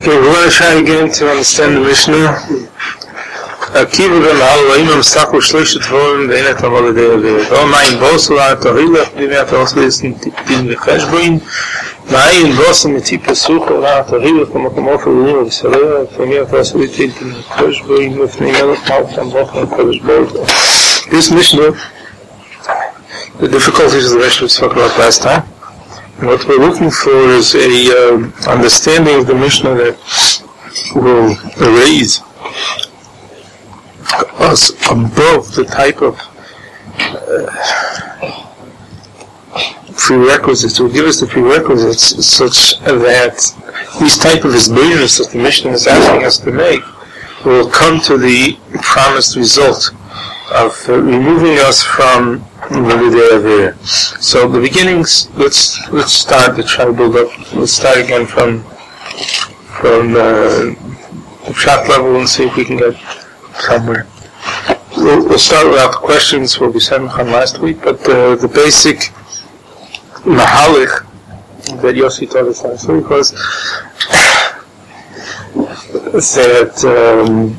Okay, we're going to try again to understand the Mishnah. Akiva ben Halaim Mstaku Shlishat Vorim Beinet Amalidei Avir. O Mayin Bosel Atohilach Bimiat Oslis Din Vecheshboin. Mayin Bosel Miti Pesucha Atohilach Makamot Alim V'Saleh Femiat Oslis Din Vecheshboin V'Fnei Melech Malcham Bocham Kodesh Bolt. This Mishnah, the difficulties of the Mishnah we spoke about last time. And what we're looking for is a understanding of the Mishnah that will raise us above the type of prerequisites, will give us the prerequisites such that these type of isbirus that the Mishnah is asking us to make will come to the promised result of removing us from the So the beginnings, let's start to try to build up. Let's start again from the shot level and see if we can get somewhere. We'll start without the questions. We'll be Semichan last week, but the basic mahalik that Yossi taught us last week was that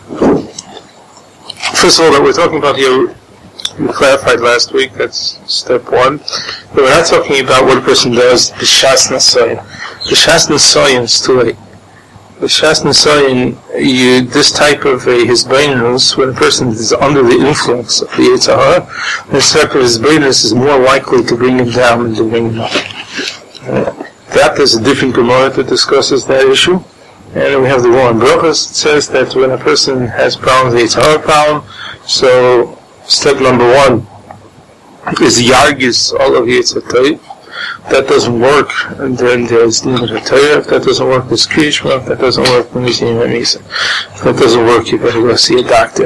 first of all, that we're talking about here, we clarified last week, that's step one. But we're not talking about what a person does, B'shas Nasayin. B'shas Nasayin is too late. B'shas Nasayin, this type of hisbeinus, when a person is under the influence of the Yetzer Hara, this type of hisbeinus is more likely to bring him down than to bring him up. That is a different Gemara that discusses that issue. And then we have the War in Brachos. It says that when a person has problems, the Yetzer Hara problem, so step number one is Yargis all of Yetzer Hara. That doesn't work, and then there's Limud Torah. If that doesn't work, there's Kriyishma. If that doesn't work, then there's Yimei Misa. If that doesn't work, you better go see a doctor.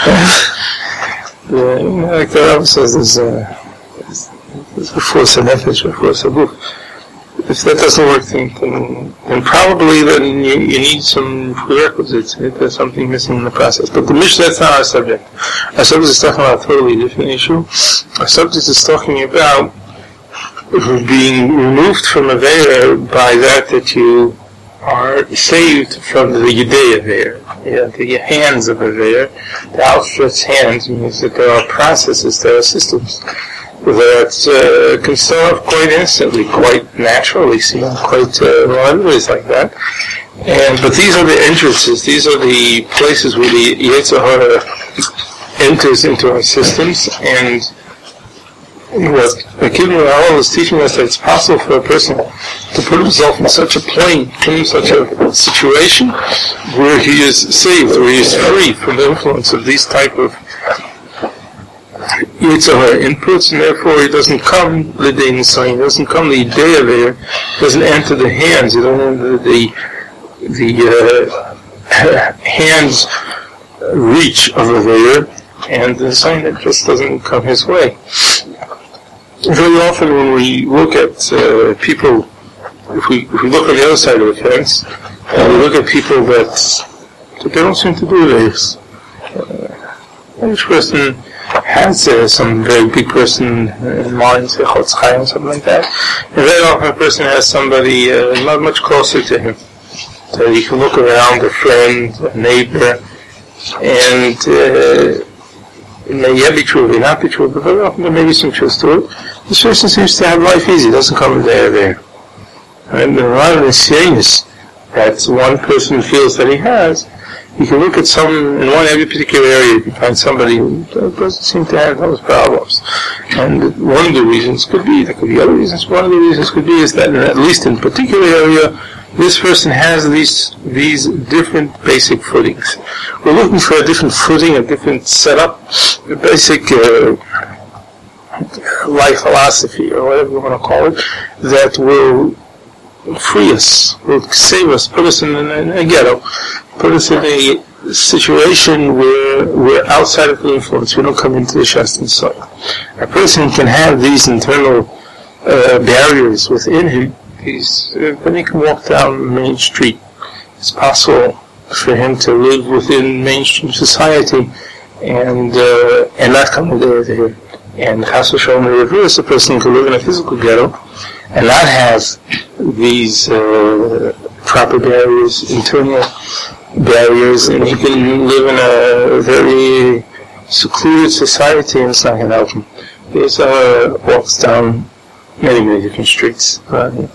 Like the Rabbi says, there's a force of nefesh, a force of guf. If that doesn't work, then probably then you need some prerequisites. There's something missing in the process. But the Mishnah, that's not our subject. Our subject is talking about a totally different issue. Our subject is talking about being removed from a veir by that you are saved from the Yidei veir, the hands of a veir. The outstretched hands means that there are processes, there are systems that can start off quite instantly, quite naturally, quite everybody's like that. But these are the entrances, these are the places where the Yetzer Hara enters into our systems, and what Akiva ben Halaim is teaching us that it's possible for a person to put himself in such a plane, in such a situation where he is saved, where he is free from the influence of these type of Yetzer Hara inputs, and therefore he doesn't come l'idei nisayin, doesn't come the idea there, doesn't enter the hands, he doesn't enter the hands reach of a veir, and the sign that just doesn't come his way. Very often when we look at people, if we look on the other side of the fence, and we look at people that they don't seem to do this. Each person has some very big person in mind, say Chotz Chaim, something like that. And very often a person has somebody not much closer to him. So he can look around, a friend, a neighbor, and it may be true, it may not be true, but very often there may be some truth to it. This person seems to have life easy, doesn't come there. And there are a lot of nisyanis that one person feels that he has. You can look at every particular area, you can find somebody who doesn't seem to have those problems. And one of the reasons could be, there could be other reasons, one of the reasons could be is that at least in a particular area, this person has these different basic footings. We're looking for a different footing, a different setup, a basic life philosophy, or whatever you want to call it, that will free us, will save us, put us in a ghetto, put us in a situation where we're outside of the influence, we don't come into the Shastan soil. A person can have these internal barriers within him, then he can walk down Main Street. It's possible for him to live within mainstream society and not come into there. And Chas v'Shalom, in reverse, a person can live in a physical ghetto and not have these proper barriers, internal barriers, and he can live in a very secluded society and it's not going to help him. He walks down many different streets, he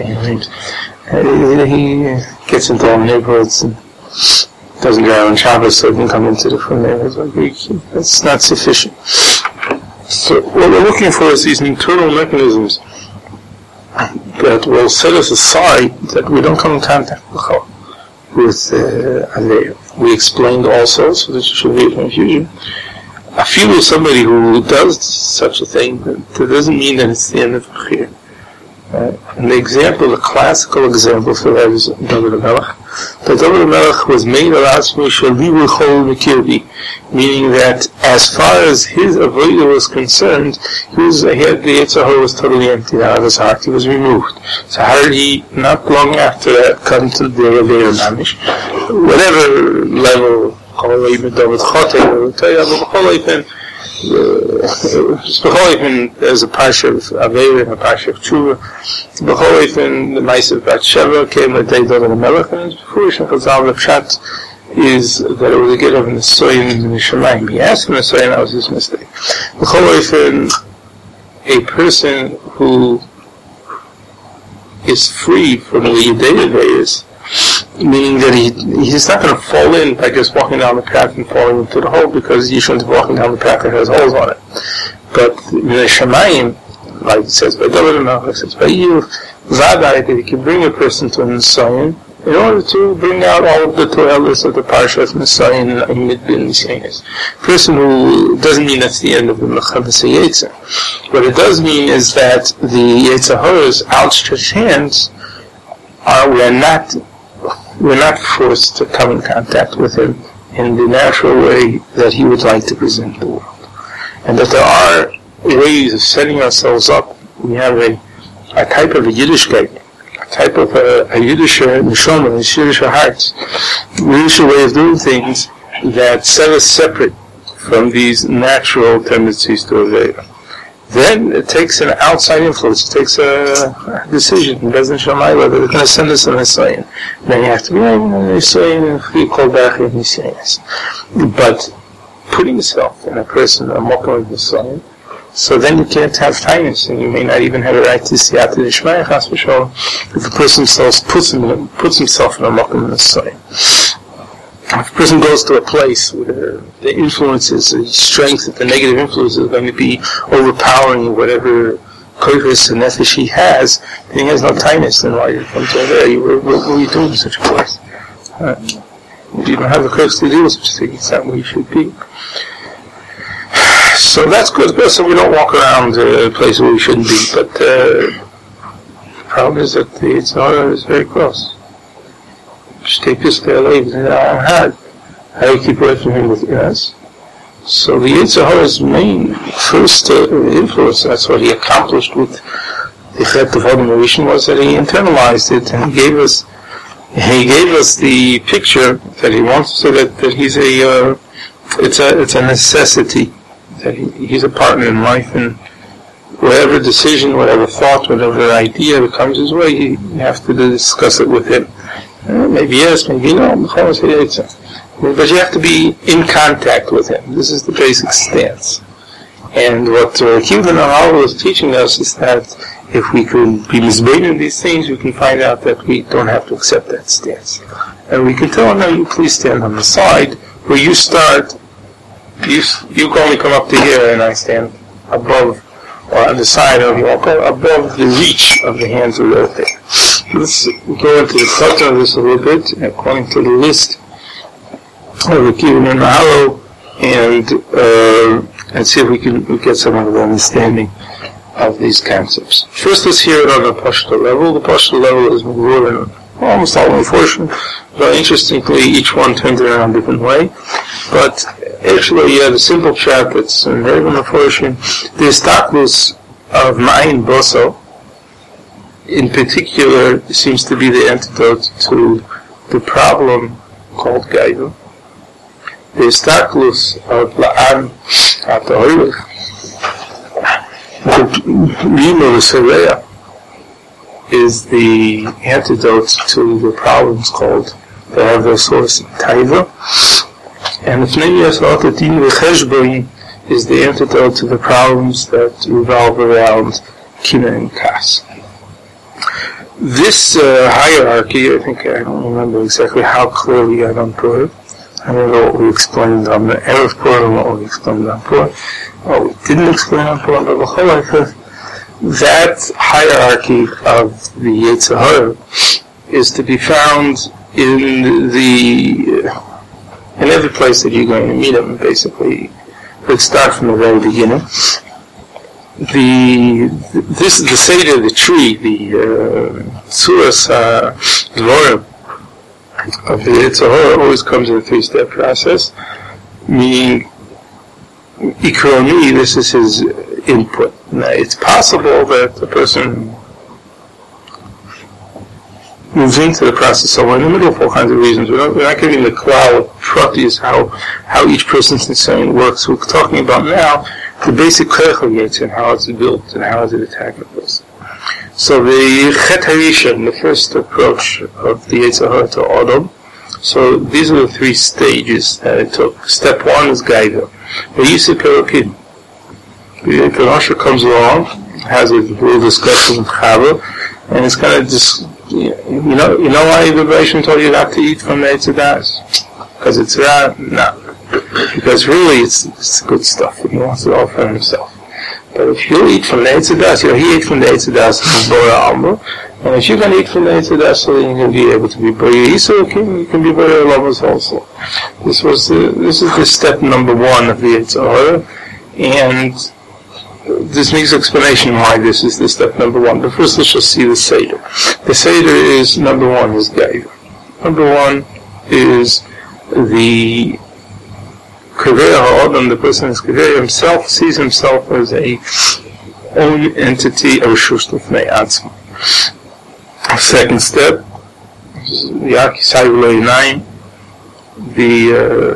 gets into all neighborhoods and doesn't go on Shabbos so he can come into different neighborhoods. That's not sufficient. So what we're looking for is these internal mechanisms that will set us aside, that we don't come in contact with Aveira. We explained also, so that you should be confusion. I feel with somebody who does such a thing, that doesn't mean that it's the end of the Bechir. And the classical example for that is David HaMelech. But David HaMelech was made of Asmi Shalivu Chol Mekirbi, meaning that as far as his avodah was concerned, the Yetzer Hara was totally emptied out of his heart. He was removed. So how did he, not long after that, come to the Aveira Mamish? Whatever level, there's a parsha of Aveira and a parsha of Tshuva. The Ma'aseh of Bathsheba came the day David HaMelech, and it's foolish, and Chazal the Pshat is that it was a get of Nesoyin in the Shemayim. He asked for Nesoyin, that was his mistake. A person who is free from the Yedei Aveiros, meaning that he's not going to fall in by just walking down the path and falling into the hole, because you shouldn't be walking down the path that has holes on it. But in the Shemayim, like it says by David HaMelech, it says by you, Vadai, that he can bring a person to an Nisayin in order to bring out all of the toilets of the Parsha of Nisayin and Midbin Nisyanis. Person who doesn't mean that's the end of the Mechavis HaYetzer. What it does mean is that the Yetzer Hara's outstretched hands we're not forced to come in contact with him in the natural way that he would like to present the world. And that there are ways of setting ourselves up. We have a type of a Yiddishkeit, a type of a Yiddish neshama, a Yiddish heart, a Yiddish way of doing things that set us separate from these natural tendencies to Aveira. Then it takes an outside influence. It takes a decision. It doesn't show my whether they're going to send us an Nisayin. Then you have to be Nisayin and free call back in Nisayins. But putting yourself in a person, a Mokum of Nisayin, so then you can't have kindness, and you may not even have a right to see out the Nishmaya Chas v'Shalom if a person puts himself in a Mokum of Nisayin. If a person goes to a place where the influences, the strength, the negative influence is going to be overpowering whatever koiches and nefesh he has, then he has no tightness. Then why you come to there? What are you doing in such a place? You don't have the courage to do such a thing. It's not where you should be. So that's good. So we don't walk around a place where we shouldn't be. But the problem is that the Yetzer Hara is very close. How do you keep away from him with us? So the Yetzer Hara's main first influence, that's what he accomplished with the Chet of Adam Rishon, was that he internalized it and he gave us the picture that he wants, so that he's it's a necessity, that he's a partner in life, and whatever decision, whatever thought, whatever idea that comes his way, you have to discuss it with him. Maybe yes, maybe no, but you have to be in contact with him. This is the basic stance. And what Kivdan Ahal was teaching us is that if we can be misbehaving in these things, we can find out that we don't have to accept that stance. And we can tell him, no, you please stand on the side where you start. You can only come up to here, and I stand above, or on the side of you, above the reach of the hands of the other. Let's go into the culture of this a little bit, according to the list of the Kivdan Ahal, and see if we can get some of the understanding of these concepts. First, let's hear it on the Pashto level. The Pashto level is more in almost all unfortunate, but interestingly, each one turns it around a different way. But actually, the simple chat that's very unfortunate, the Istaklus of Ma'ayin Boso, in particular, seems to be the antidote to the problem called Gaiva. The Istaklus of La'an HaTohilach, the Rima V'Sereya, is the antidote to the problems called the other source Taiva. And the Fnei Yasot Din V'Cheshbon is the antidote to the problems that revolve around Kina and Kas. This hierarchy, I don't remember exactly how clearly I don't put it. I don't know what we explained on the Erev Purim and what we explained on Purim. What we didn't explain on Purim, but that hierarchy of the Yetzer Hara is to be found in every place that you're going to meet him. Basically, let's start from the very beginning. The Seder, the tree, the Tzuras Dvorim of the Yetzer Hara always comes in a 3-step process, meaning Ikroni, this is his input. Now, it's possible that the person moves into the process somewhere in the middle for all kinds of reasons. We're not giving the cloud pratis how each person's concern works. We're talking about now the basic Keichel Yetzer and how it's built and how is it attacking a person. So the Chet HaRishon, the first approach of the Yetzer Hara to Adam, so these are the 3 stages that it took. Step 1 is Gaiva. The Yisip Elokim. The Rasha comes along, has a little discussion with Chava, and it's kind of just, you know why the Rebbeinu told you not to eat from the Eitz Das? Because it's Ra? No. Because really it's good stuff, and he wants it all for himself. But if you eat from the Eitz Das, he ate from the Eitz Das and Bora Alma, and if you're going to eat from the Eitz Das, so then you're going to be able to be Bora Yisrael, you can be Bora Lamas also. This is the step number 1 of the Yetzer Hara, and this makes explanation why this is the step number 1. But first let's just see the Seder. The Seder is, number 1 is Gaiva. Number 1 is the Kaveh HaAdam, the person is Kaveh himself, sees himself as a own entity of Reshus Lefnei Atzmo. Second step, Yaki Sayvulei 9, the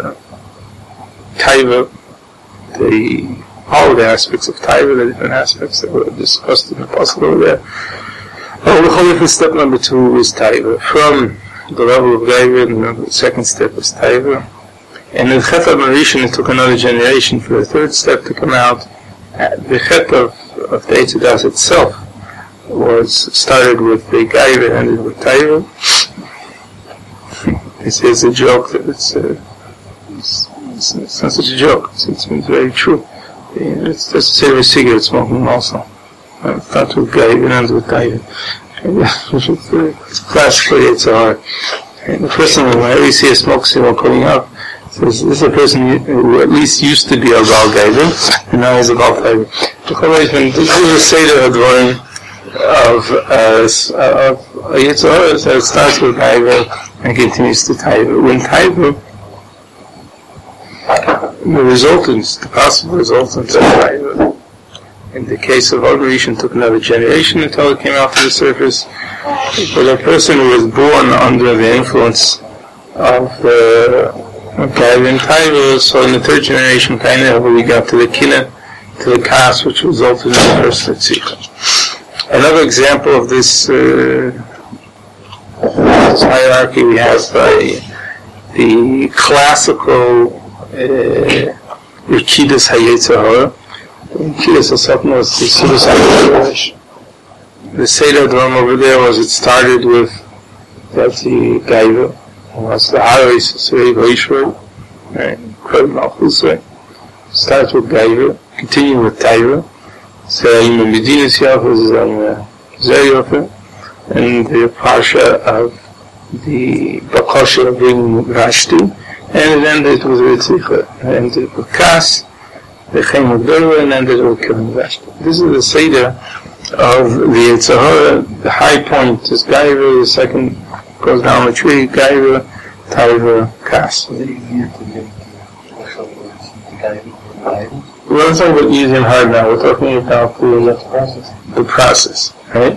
Taiva, all of the aspects of Taiva, the different aspects that were discussed in the Pasuk over there. Step number 2 is Taiva. From the level of Gaiva, the second step is Taiva. And in Chet HaRishon, it took another generation for the third step to come out. The Chet of the Eitz Das itself was started with the Gaiva and ended with Taiva. This is a joke that it's not such a joke. It's very true. It's just to say we're cigarette smoking also. Start with Gaiva and ends with Taiva. It's classical Yetzer Hara. And the person, whenever you see a smoke signal coming up, says, this is a person who at least used to be a Baal Gaiva, and now he's a Baal Taiva. This is a Seder Advarim of Yetzer Hara, so it starts with Gaiva and continues to Taiva. When Taiva, the possible resultants of Taiva, in the case of Rishon, took another generation until it came out to the surface. But a person who was born under the influence of Gaiva and Taiva, so in the third generation, kind of, we got to the Kina, to the Kas, which resulted in the first Tzika. Another example of this hierarchy we have by the classical Rikidas HaYetzer Hara. Rikidas HaSatna was the Sudas HaYetzer. The Seder Drum over there was, it started with the Gaiva, was the Haris Surei Vayishvay, right? Starts with Gaiva, continue with Taiva. So in the Medina Siyaf is Zeryofe, and the Parsha of the Bakosha of bringing Rashti, and it ended with Ritzicha. It ended with Kas, the Chem Gdorah, and ended with killing Rashti. This is the Seder of the Yetzer Hara. The high point is Gaiva, the second goes down the tree, Gaiva, Taiva, Kas. We're not talking about easy and hard now. We're talking about the process, right?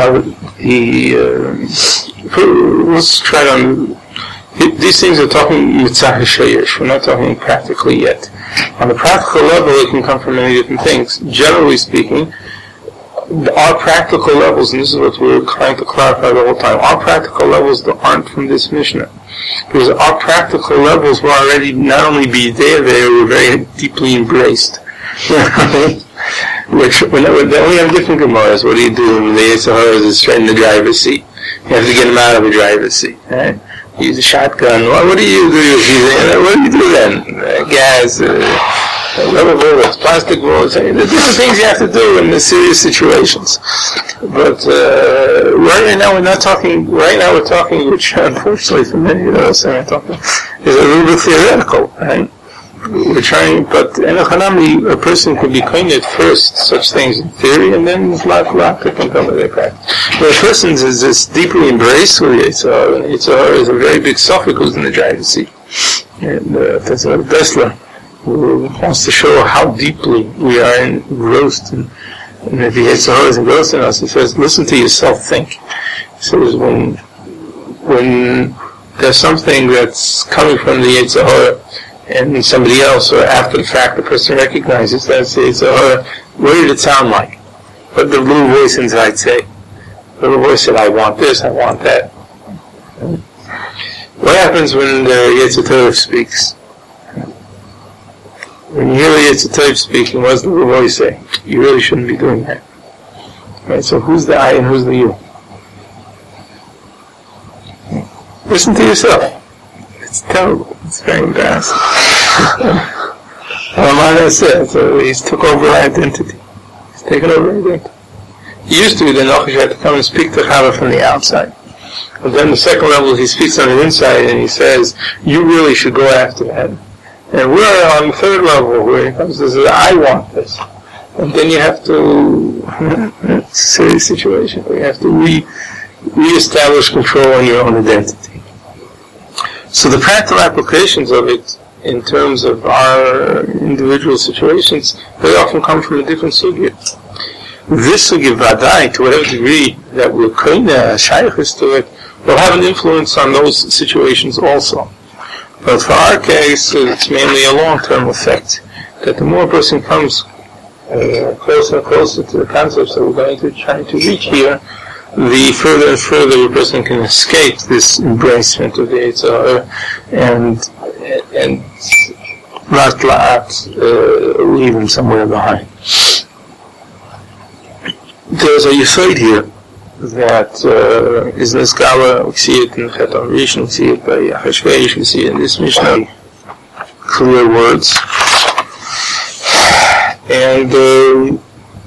Let's try to. These things are talking mitzvah sheyesh. We're not talking practically yet. On the practical level, it can come from many different things. Generally speaking, our practical levels, and this is what we're trying to clarify the whole time, our practical levels aren't from this Mishnah. Because our practical levels were already not only be there, they were very deeply embraced. Which, when they only have different Gemaras, what do you do when the Yetzer Hara is straight in the driver's seat? You have to get him out of the driver's seat. Right? You use a shotgun. What do you do? What do you do then? Gas, rubber bullets, plastic bullets. There's different things you have to do in the serious situations. But right now we're not talking. Right now we're talking, which unfortunately for many of us, is a little bit theoretical. Right? We're trying, but in a Hanami, a person could be kind at first such things in theory, and then lot can come to their practice. But a person is just deeply embraced with Yetzer Hara, and Yetzer Hara is a very big suffix who's in the driver's seat. And that's a Bessler who wants to show how deeply we are engrossed, and if the Yetzer Hara is engrossed in us, he says, listen to yourself, think. He says, when there's something that's coming from the Yetzer Hara, and somebody else, or after the fact, the person recognizes that, says, what did it sound like? What did the little voice inside say? The little voice said, I want this, I want that. What happens when the Yetzer Tov speaks? When you hear the Yetzer Tov speaking, what does the little voice say? You really shouldn't be doing that. Right, so who's the I and who's the you? Listen to yourself. It's terrible. It's very embarrassing. Ramana said, so he's took over our identity. He's taken over our identity. He used to, the Nachash had to come and speak to Chava from the outside. And then the second level, he speaks on the inside and he says, you really should go after that. And we're on the third level where he comes and says, I want this. And then you have to, it's a serious situation. You have to re-establish control on your own identity. So the practical applications of it in terms of our individual situations very often come from a different sugya. This sugya vadai, to whatever degree that we're kind of shaykhs to it, will have an influence on those situations also. But for our case, it's mainly a long-term effect, that the more a person comes closer and closer to the concepts that we're going to try to reach here, the further and further a person can escape this embracement of the Yetzer Hara and leave him somewhere behind. There's a yesod here that is Neskala. We see it in Chet HaRishon, we see it by Achashverosh, we see it in this Mishnah, clear words. And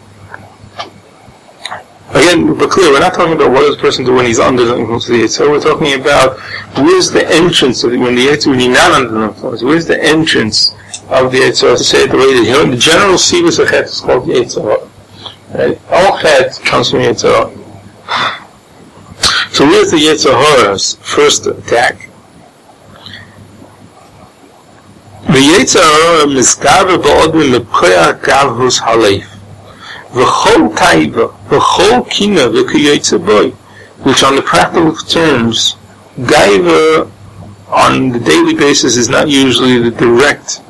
again, but clear, we're not talking about what does the person do when he's under the influence of the Yetzer Hara. We're talking about where's the entrance of when he's not under the influence. Where's the entrance of the Yetzer Hara? To say it the way it is. The general sivus of Chet is called Yetzer Hara. Right? All Chet comes from Yetzer Hara. So where's the Yetzer Hara's first attack? The Yetzer Hara miskaver ba'odin lekoyach gavhus haleif. V'chol taiva, v'chol kina v'kiyotze boy, which on the practical terms, gaiva on the daily basis is not usually the direct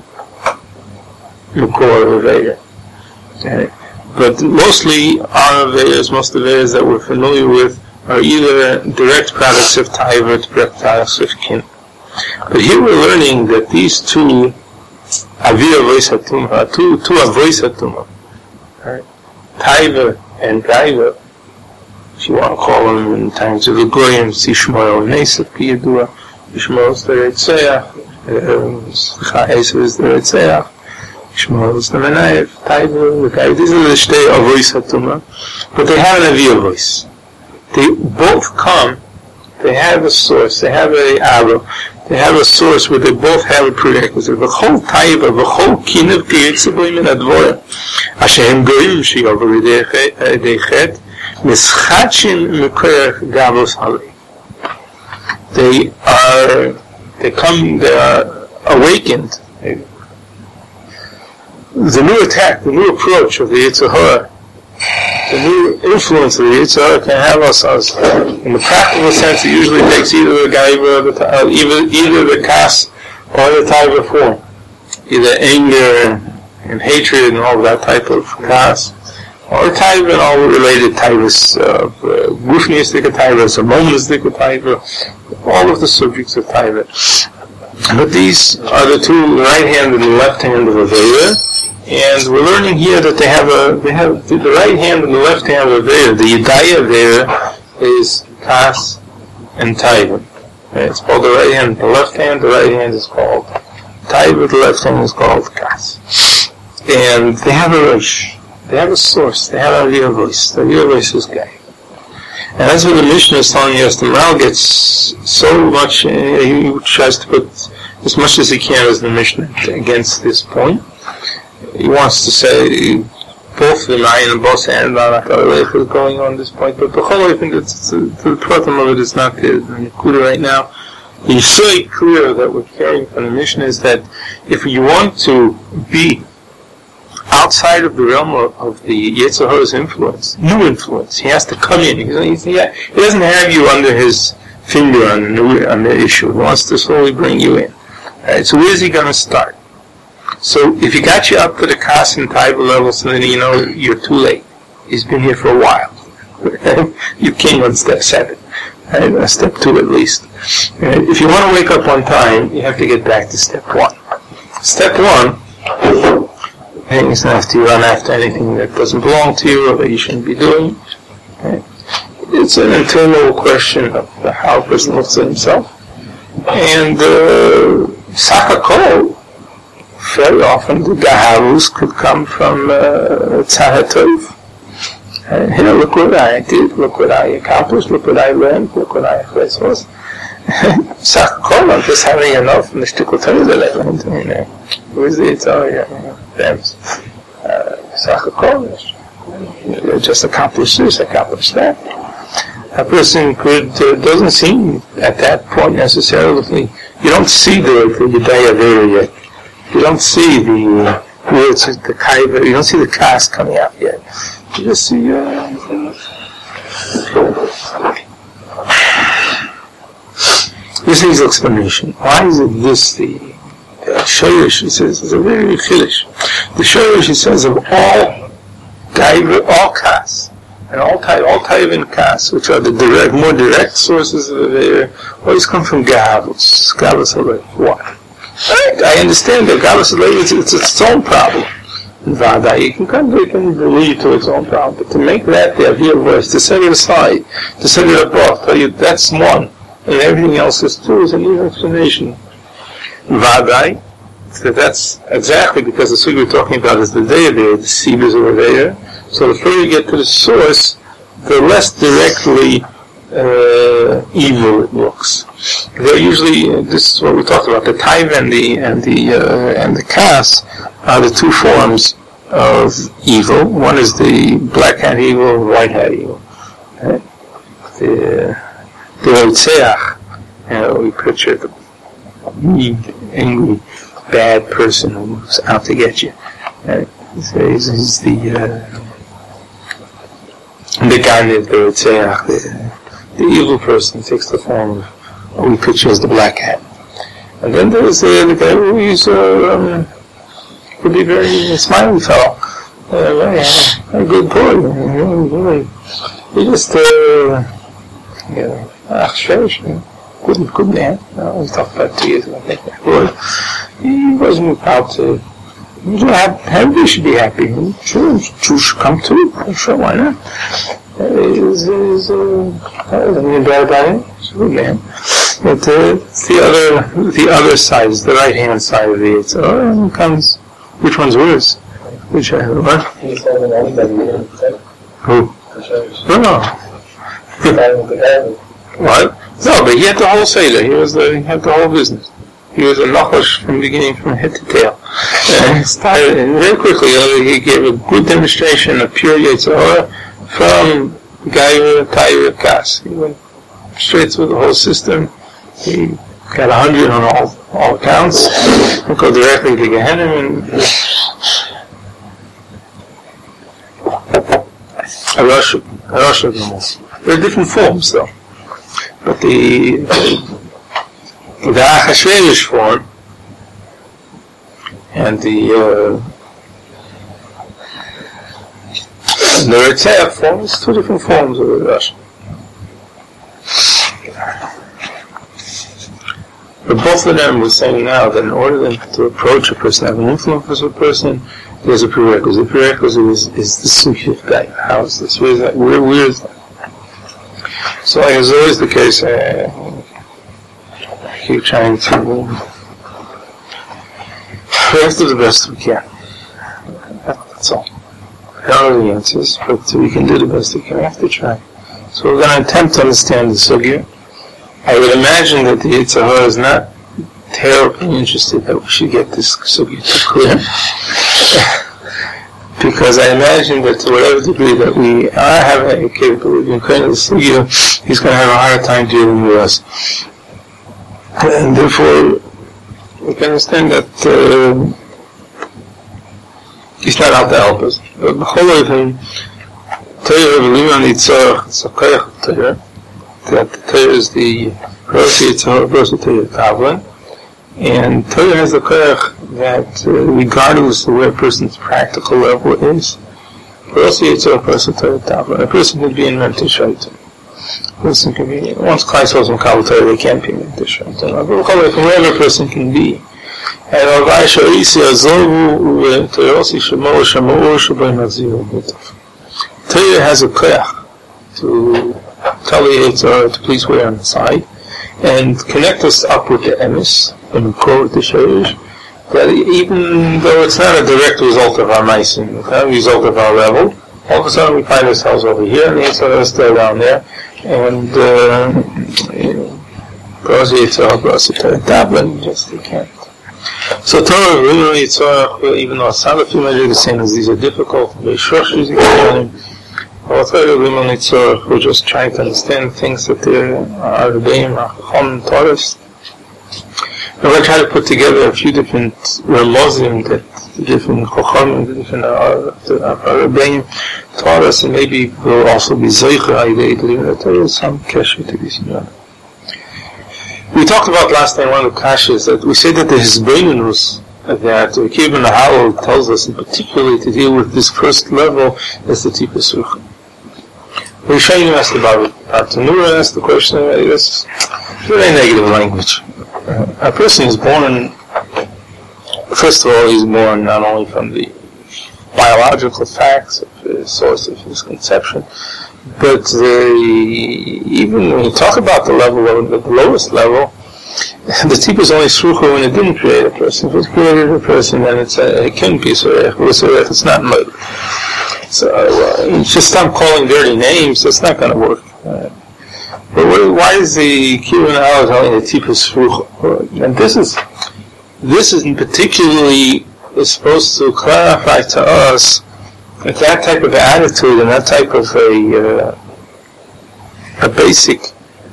makor of Aveya. Okay? But mostly our Aveyas, most Aveyas that we're familiar with, are either direct products of taiva or direct products of kin. But here we're learning that these two avia voice hatumah, two avois hatumah, right? Taiva and Gaiva, if you want to call them in times of the Goyim, see Shmuel and Esav, Kiyadua, Shmuel is the Reitzeach, Esav is the Reitzeach, Shmuel is the Menayev, Taiva, the Gaiva, these are the Shtei Avois Hatumah, but they have an Avia voice. They both come, they have a source, they have a Aro, they have a source where they both have a prerequisite. V'chol taiva, v'chol kinev kiyotze boy min advora. Ashem goyim sheyover yedei chet, mischatchin mekoyach gavos halei. They are awakened. The new attack, the new approach of the Yetzer Hara, the new influence of the Yetzer Hara can have us in the practical sense. It usually takes either the Gaiva, either the Kas or the Taiva form, either anger and hatred and all that type of Kas, or taiva and all related taivas, gufnistic taivas, or monistic taiva, all of the subjects of taiva. But these are the two, the right hand and the left hand of Aveda, and we're learning here that they have the right hand and the left hand of Aveda. The Yedaya Aveda is Kas and Taiva. It's called the right hand. The left hand is called Taiva, the left hand is called Kas. And they have a Rosh. They have a source. They have a real voice. The real voice is Gai. And that's what the Mishnah is telling us. The Maral gets so much, he tries to put as much as he can as the Mishnah against this point. He wants to say both the Mayan and both and Barak is going on this point, but I think the problem of it is not the Nakuda right now. He's so clear that we're carrying from the Mishnah is that if you want to be outside of the realm of the Yetzer Hara's influence, new influence, he has to come in. He doesn't have you under his finger on the issue. He wants to slowly bring you in. Alright, so where is he going to start? So if he got you up to the Kas and Taiva levels, then you know you're too late. He's been here for a while. You came on step 7. Right? Step 2 at least. Right? If you want to wake up on time, you have to get back to step 1. Step 1, he's not have to run after anything that doesn't belong to you or that you shouldn't be doing. Right? It's an internal question of how a person looks at himself. And Sakakol, very often the Gaharus could come from Tzara Tov. Here, look what I did, look what I accomplished, look what I learned, look what I was. Sakakol, I'm just having enough from the Shtikl Torah that I learned. Who is the Yitzhak? Sakakol, just accomplished this, accomplished that. A person doesn't seem at that point necessarily, you don't see the Yedaya Aveda yet. You don't see the words, the Kaiva, you don't see the Kas coming out yet. You just see, this is explanation. Why is it this, the Shoresh, he says, is a very chiddush. The Shoresh, he says, of all Kaiva, all Kas, and all Taiva and Kas, which are the more direct sources of Aveda, always come from Gavus. Gavus Halev. Why? I understand that Gavus Halev it's its own problem. In Vada, it can lead to its own problem. But to make that the idea voice, to set it aside, to set it above, tell you that's one, and everything else is two, is a new explanation. Vada, that's exactly because the sugi we're talking about is the Deya, the Sivas over there. So the further you get to the source, the less directly evil it looks. They're usually, this is what we talked about, the Taiva and the Kas are the two forms of evil. One is the black hat evil and white hat evil. Right? The Otzeach, we picture the mean, angry, bad person who's out to get you. Right? He's the guy that the Otzeach, the evil person takes the form of what we picture as the black hat. And then there's the guy who could be very smiley fellow, very good boy, he just, good man. We talked about 2 years ago, I think. He wasn't out to, everybody should be happy. Sure, Jews should come too. Sure, why not? There's nothing bad about him. He's a good man. But the other side is the right hand side of the Yitzhak. Comes, which one's worse? Which what? Who? No. What? No, but he had the whole seder. He had the whole business. He was a nachash from the beginning, from head to tail. And very quickly, he gave a good demonstration of pure Yitzhak from Gaira, Taira, Kas. He went straight through the whole system. He got 100 on all accounts. He'll go directly to Gehenna and a rush of them all. There are different forms, though. But the Achashverosh form and the the Ritzach form is two different forms of Rashi. But both of them were saying now that in order to approach a person, have an influence on a person, there's a prerequisite. The prerequisite is the Sugya guy. How is this? Where is that? Where is that? So, like is always the case, I keep trying to we have to do the best we can. That's all. I don't know the answers, but we can do the best we can. We have to try. So we're going to attempt to understand the Sugya. I would imagine that the Yetzer Hara is not terribly interested that we should get this Sugya too clear. Because I imagine that to whatever degree that we have a capability in creating the Sugya, he's going to have a harder time dealing with us. And therefore, we can understand that he's not out to help us. But that the Torah is the Rosh Tavlin, and Torah has the koyach that regardless of where a person's practical level is, a person can be in mental shaitan. A person can be, once Christ was in Kabbalah Torah, they can't be in mental shaitan. From wherever a person can be. And Torah has a koyach to tell the Yetzer to please wear on the side and connect us up with the emes and we call it the shayrish, that even though it's not a direct result of our meisim, it's not a result of our level, all of a sudden we find ourselves over here and the Yetzer is still down there, and because just they can't. So Torah really even though Salafi Majid is saying these are difficult, very shoshes we're just trying to understand things that are Rebbeim, Chacham, Torahs. And we're trying to put together a few different Ramozim, that different Chacham, the different Rebbeim, Torahs, and maybe we'll also be Zoicha, that there is some kesher to this. We talked about last time one of the kashas that we say that the Hizbeinus that Kibben Howell tells us in particular to deal with this first level is the Tipus Ruchim. Rishonim asked about it. Tanura asked the question, it's very negative language. A person is born, first of all, he's born not only from the biological facts of the source of his conception, but even when you talk about the level, the lowest level, the tip is only shrucha when it didn't create a person. If it created a person, then it can be sorech. It's not murder. So just stop calling dirty names. That's not going to work. But why is the Kibbutz Ha'al telling the tip is shrucha? And this is particularly supposed to clarify to us that that type of attitude and that type of a basic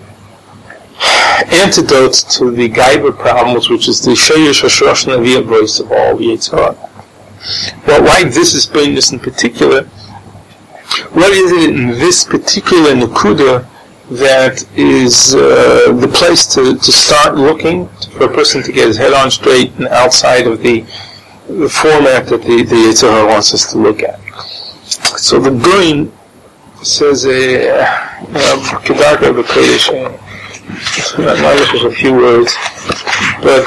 antidote to the Gaiba problems, which is the Sheyesh Hashrosh Naviyah voice of all Yetzer Hara. Well, why this is bringing this in particular? What is it in this particular Nakuda that is the place to start looking for a person to get his head on straight and outside of the format that the Yetzer Hara wants us to look at? So the Goin says Kedarka B'Kodesh. Not just a few words, but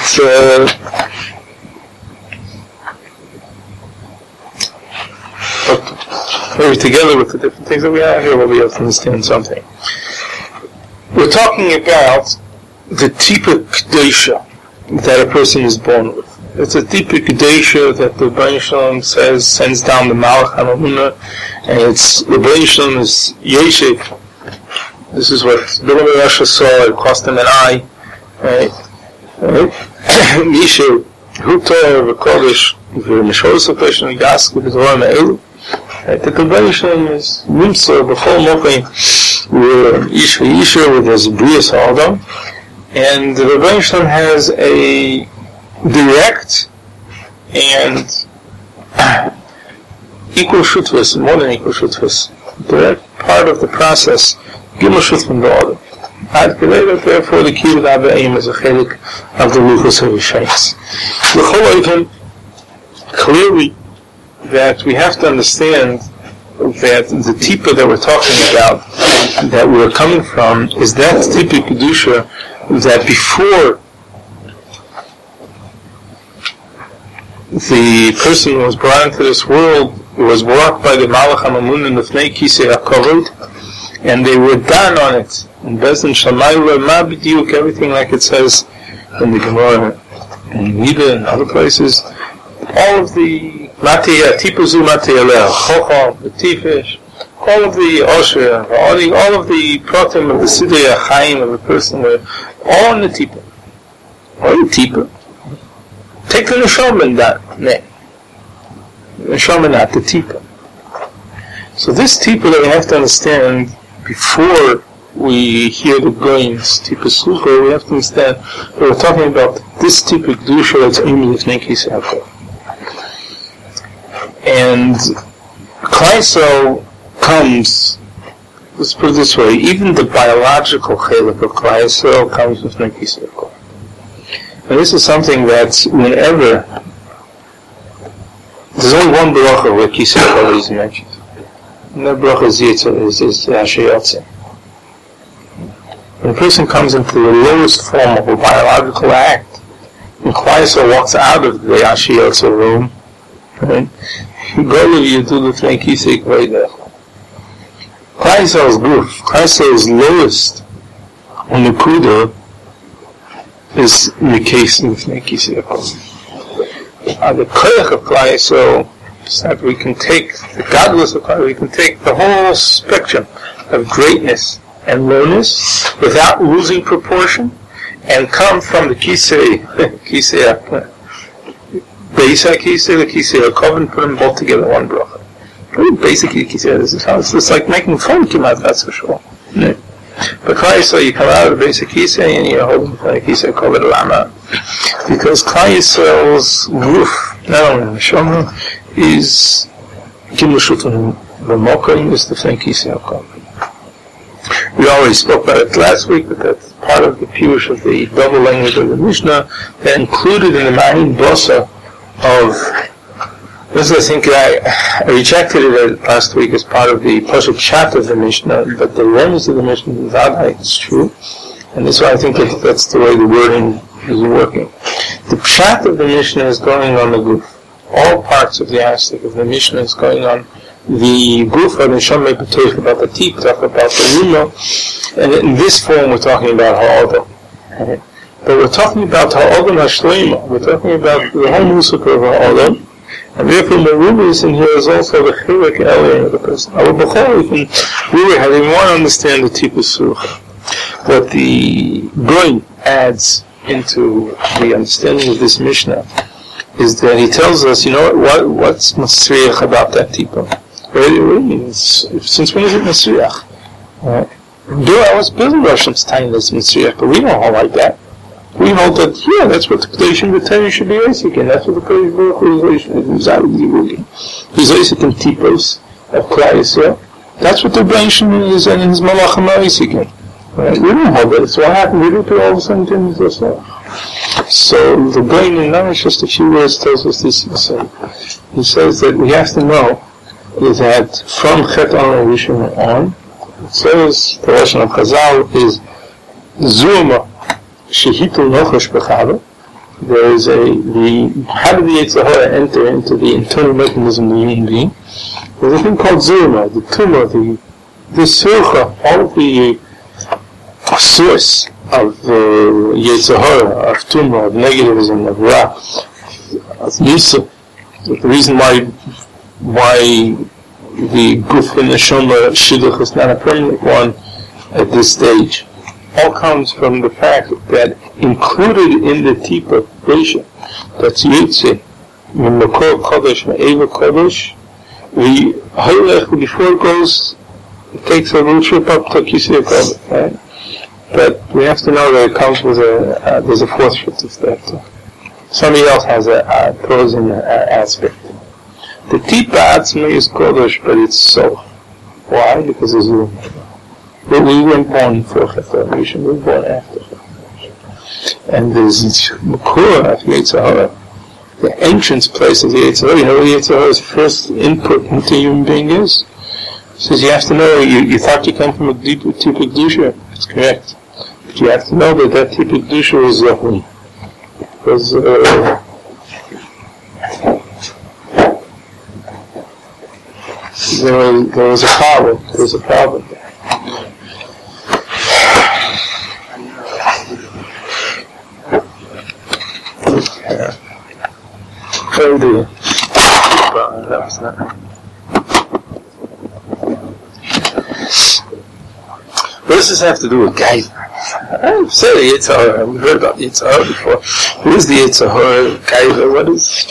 maybe together with the different things that we have here, we'll be able to understand something. We're talking about the Tipa Kedesha that a person is born with. It's a Tipa Kedesha that the Rebbeinu Shalom says sends down the Malach HaMamuna, and it's the Rebbeinu Shalom is Yeshiv. This is what Bilam Rasha saw. It cost him an eye. Right? Misha, Hutor, V'Kodesh, V'Mishos HaPeshin, V'Gask, V'Dorah Me'elu. The Rebbeinu Shalom is Nimsa, B'chol Mochim, Ish V'Yisha, with his Brias Ha'adam. And the Rebbeinu Shalom has a direct and equal shutvus, more than equal shutvus, direct part of the process. Gimel Shut from the order. Therefore, the Kibbutz Abba'im is a chelik of the Luchos HaRishayis. L'chol Oivim, clearly that we have to understand that the tipa that we're talking about, that we're coming from, is that tipa kedusha that before the person who was brought into this world was brought by the Malach HaMamun and the Fnei Kisei HaKavod, and they were done on it. And Bezdin Shamayla Ma B'diuk, everything like it says in the Gemara and Nida and other places, all of the Matiyah, Tipuzu Matiyah, Chochal, the Tifish, all of the Osher, all of the Protim of the Sidei HaChaim of a person, were all in the Tipa. All in the Tipa. Take the Neshama in that name. Neshama not the Tipa. So this Tipa that we have to understand before we hear the Goyim's Tipa Sucha, we have to understand that we're talking about this Tipa Kedusha that's Imi Lifnei Kisei HaKavod. And Klaiso comes, let's put it this way, even the biological chelik of Klaiso comes with Lifnei Kisei HaKavod. And this is something that whenever there's only one bracha where Kisei HaKavod is mentioned. And that bracha is Hashayotze. When a person comes into the lowest form of a biological act, and Klaiso walks out of the Hashayotze room, right? You go to you do the Lifnei Kisei HaKavod. Klaiso's guf, Klaiso's lowest on the kuda is in the case of Lifnei Kisei HaKavod. The koyach of Klaiso is that we can take the godless of Klaiso, we can take the whole spectrum of greatness and lowness without losing proportion, and come from the Kisei Beisa Kisei, the Kisei HaKavod, and put them both together in one bracha. Very basically, Kisei, this is how it's like making fun Kimat, that's for sure. Yeah. But Klaiso, you come out of the basic Kisei and you're holding the Kisei HaKavod Lama. Because Klaiso's roof, not only the Neshama, is Kimlushutun B'mokim, is the Kisei HaKavod. We already spoke about it last week, but that's part of the Pirush of the double language of the Mishnah, that included in the Ma'in Bosa of, this I think I rejected it last week as part of the Pasuk Chat of the Mishnah, but the language of the Mishnah is not it's true, and this is why I think that's the way the wording is working. The Pshat of the Mishnah is going on the Guf. All parts of the aspect of the Mishnah is going on the Guf of the Neshama B'toich, about the Tip, talk about the Rima, and in this form we're talking about Ha'odom. But we're talking about Ha'odom HaShleima, we're talking about the whole Musik of Ha'odom, and therefore the Rubius in here is also the Chilek Elyon of the person. Our B'chol, we can really have even more understand the Tipa Sucha. What the Goin adds into the understanding of this Mishnah is that he tells us, you know what's Masriach about that Tipa? Since when is it Masriach? I was building Russian's time that's Masriach, but we don't hold like that. We hold that, that's what the Kedoshim V'Tayim should be basic in. That's what the Kodesh Baruch Hu is basic in Tipos of Klaiso. That's what the Rebbeinu is in his Malachim basic in. Right? We don't hold that. So what happened? We do it all of a sudden things ourselves. So the Rebbeinu, not just a few words, tells us this. He says that we have to know is that from Chet on Rishon on, it says the Lashon of Chazal is Zuma Shehitul Nochosh B'Chava. There is how did the Yetzer Hara enter into the internal mechanism of the human being? There's a thing called Zuma, the tumor, the Surcha, all of the source of Yetzer Hara, of tumor, of negativism, of Ra, of Yisuf. The reason why the Guf and Neshama Shidduch is not a permanent one at this stage all comes from the fact that included in the Tipa Resha, that's Yitzeh, Makor Kodesh, Ma'eva Kodesh, the Haylech, before it goes, it takes a little trip up to Kisei HaKavod, right? But we have to know that it comes with there's a fourth shift of that. Somebody else has a throws in aspect. The Tipa Atzmi is Kodesh, but it's so. Why? Because it's room. But we weren't born for Chet we were born after Chet. And there's Makor of Yetzer Hara, the entrance place of the Yetzer Hara. You know what the Yetzer Hara's first input into human being is? says you have to know, you thought you came from a deep Kedusha. That's correct. But you have to know that deep Kedusha was Zohli. Because there was a problem. There was a problem there. That was not. What does this have to do with Gaiva? I've said the Yetzer Hara. We've heard about the Yetzer Hara before. Who is the Yetzer Hara? Gaiva? What is?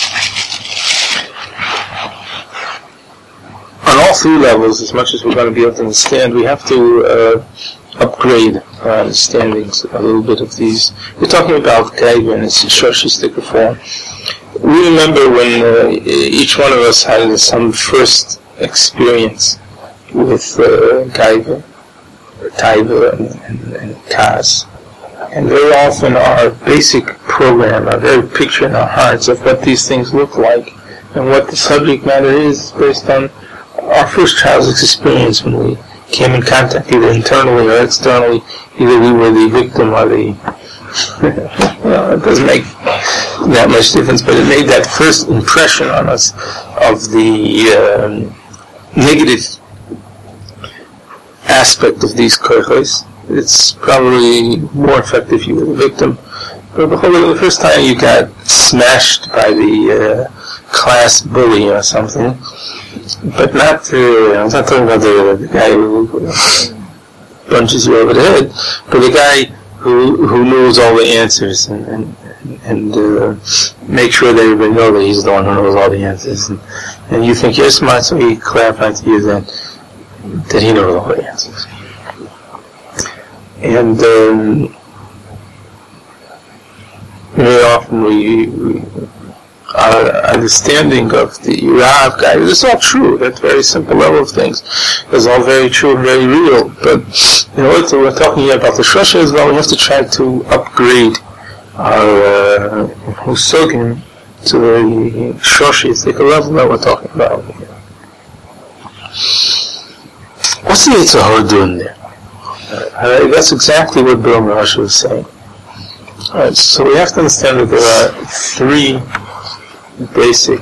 On all three levels, as much as we're going to be able to understand, we have to upgrade our understandings a little bit of these. We're talking about Gaiva in its shoshistic form. We remember when each one of us had some first experience with Gaiva, Taiva, and Kaz. And very often our basic program, our very picture in our hearts of what these things look like and what the subject matter is based on our first child's experience when we came in contact either internally or externally, either we were the victim or the well, it doesn't make that much difference, but it made that first impression on us of the negative aspect of these koichos. It's probably more effective if you were the victim. But the first time you got smashed by the class bully or something, but not, I'm not talking about the guy who punches you over the head, but the guy who knows all the answers and make sure that everybody knows that he's the one who knows all the answers. And you think you're smart, so he clarifies to you that he knows all the answers. And very often our understanding of the Rav guy, it's all true, that very simple level of things is all very true and very real, but we're talking here about the Shosha as well. We have to try to upgrade our Musogim to the Shoshistic level that we're talking about here. What's the Yetzer Hara doing there? That's exactly what Bill Marash was saying. Alright, so we have to understand that there are three basic.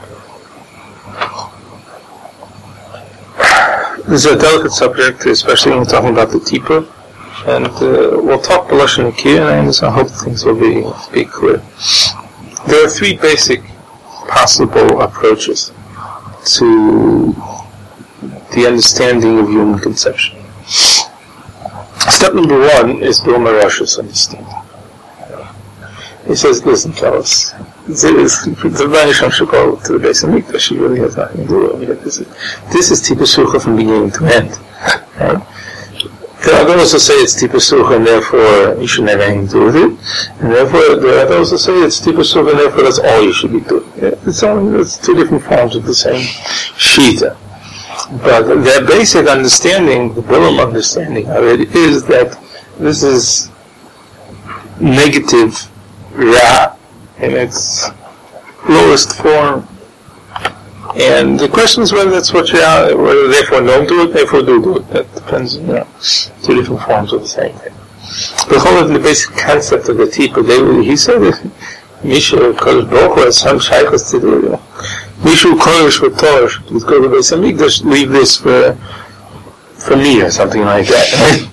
This is a delicate subject, especially when we're talking about the Tipa, and we'll talk B'lashon Nikiyah, and I hope things will be clear. There are three basic possible approaches to the understanding of human conception. Step number one is Bill Marash's understanding. He says, listen, fellas, the Banisham should go to the base of Mikdash. She really has nothing to do with it. This is Tipa Sucha from beginning to end. Right? There are those who say it's Tipa Sucha and therefore you shouldn't have anything to do with it. And therefore there are those who say it's Tipa Sucha and therefore that's all you should be doing. It's two different forms of the same Shita. But their basic understanding, the Bilam understanding of it, is that this is negative Ra in its lowest form. And the question is whether that's what whether therefore don't do it, therefore do it. That depends on two different forms of the same thing. The whole of the basic concept of the Tipa, he said that Misha Kodesh Baruch Hu has some shaykhs to do. Misha Kodesh for Torah should go to the Beis HaMikdash, leave this for me or something like that.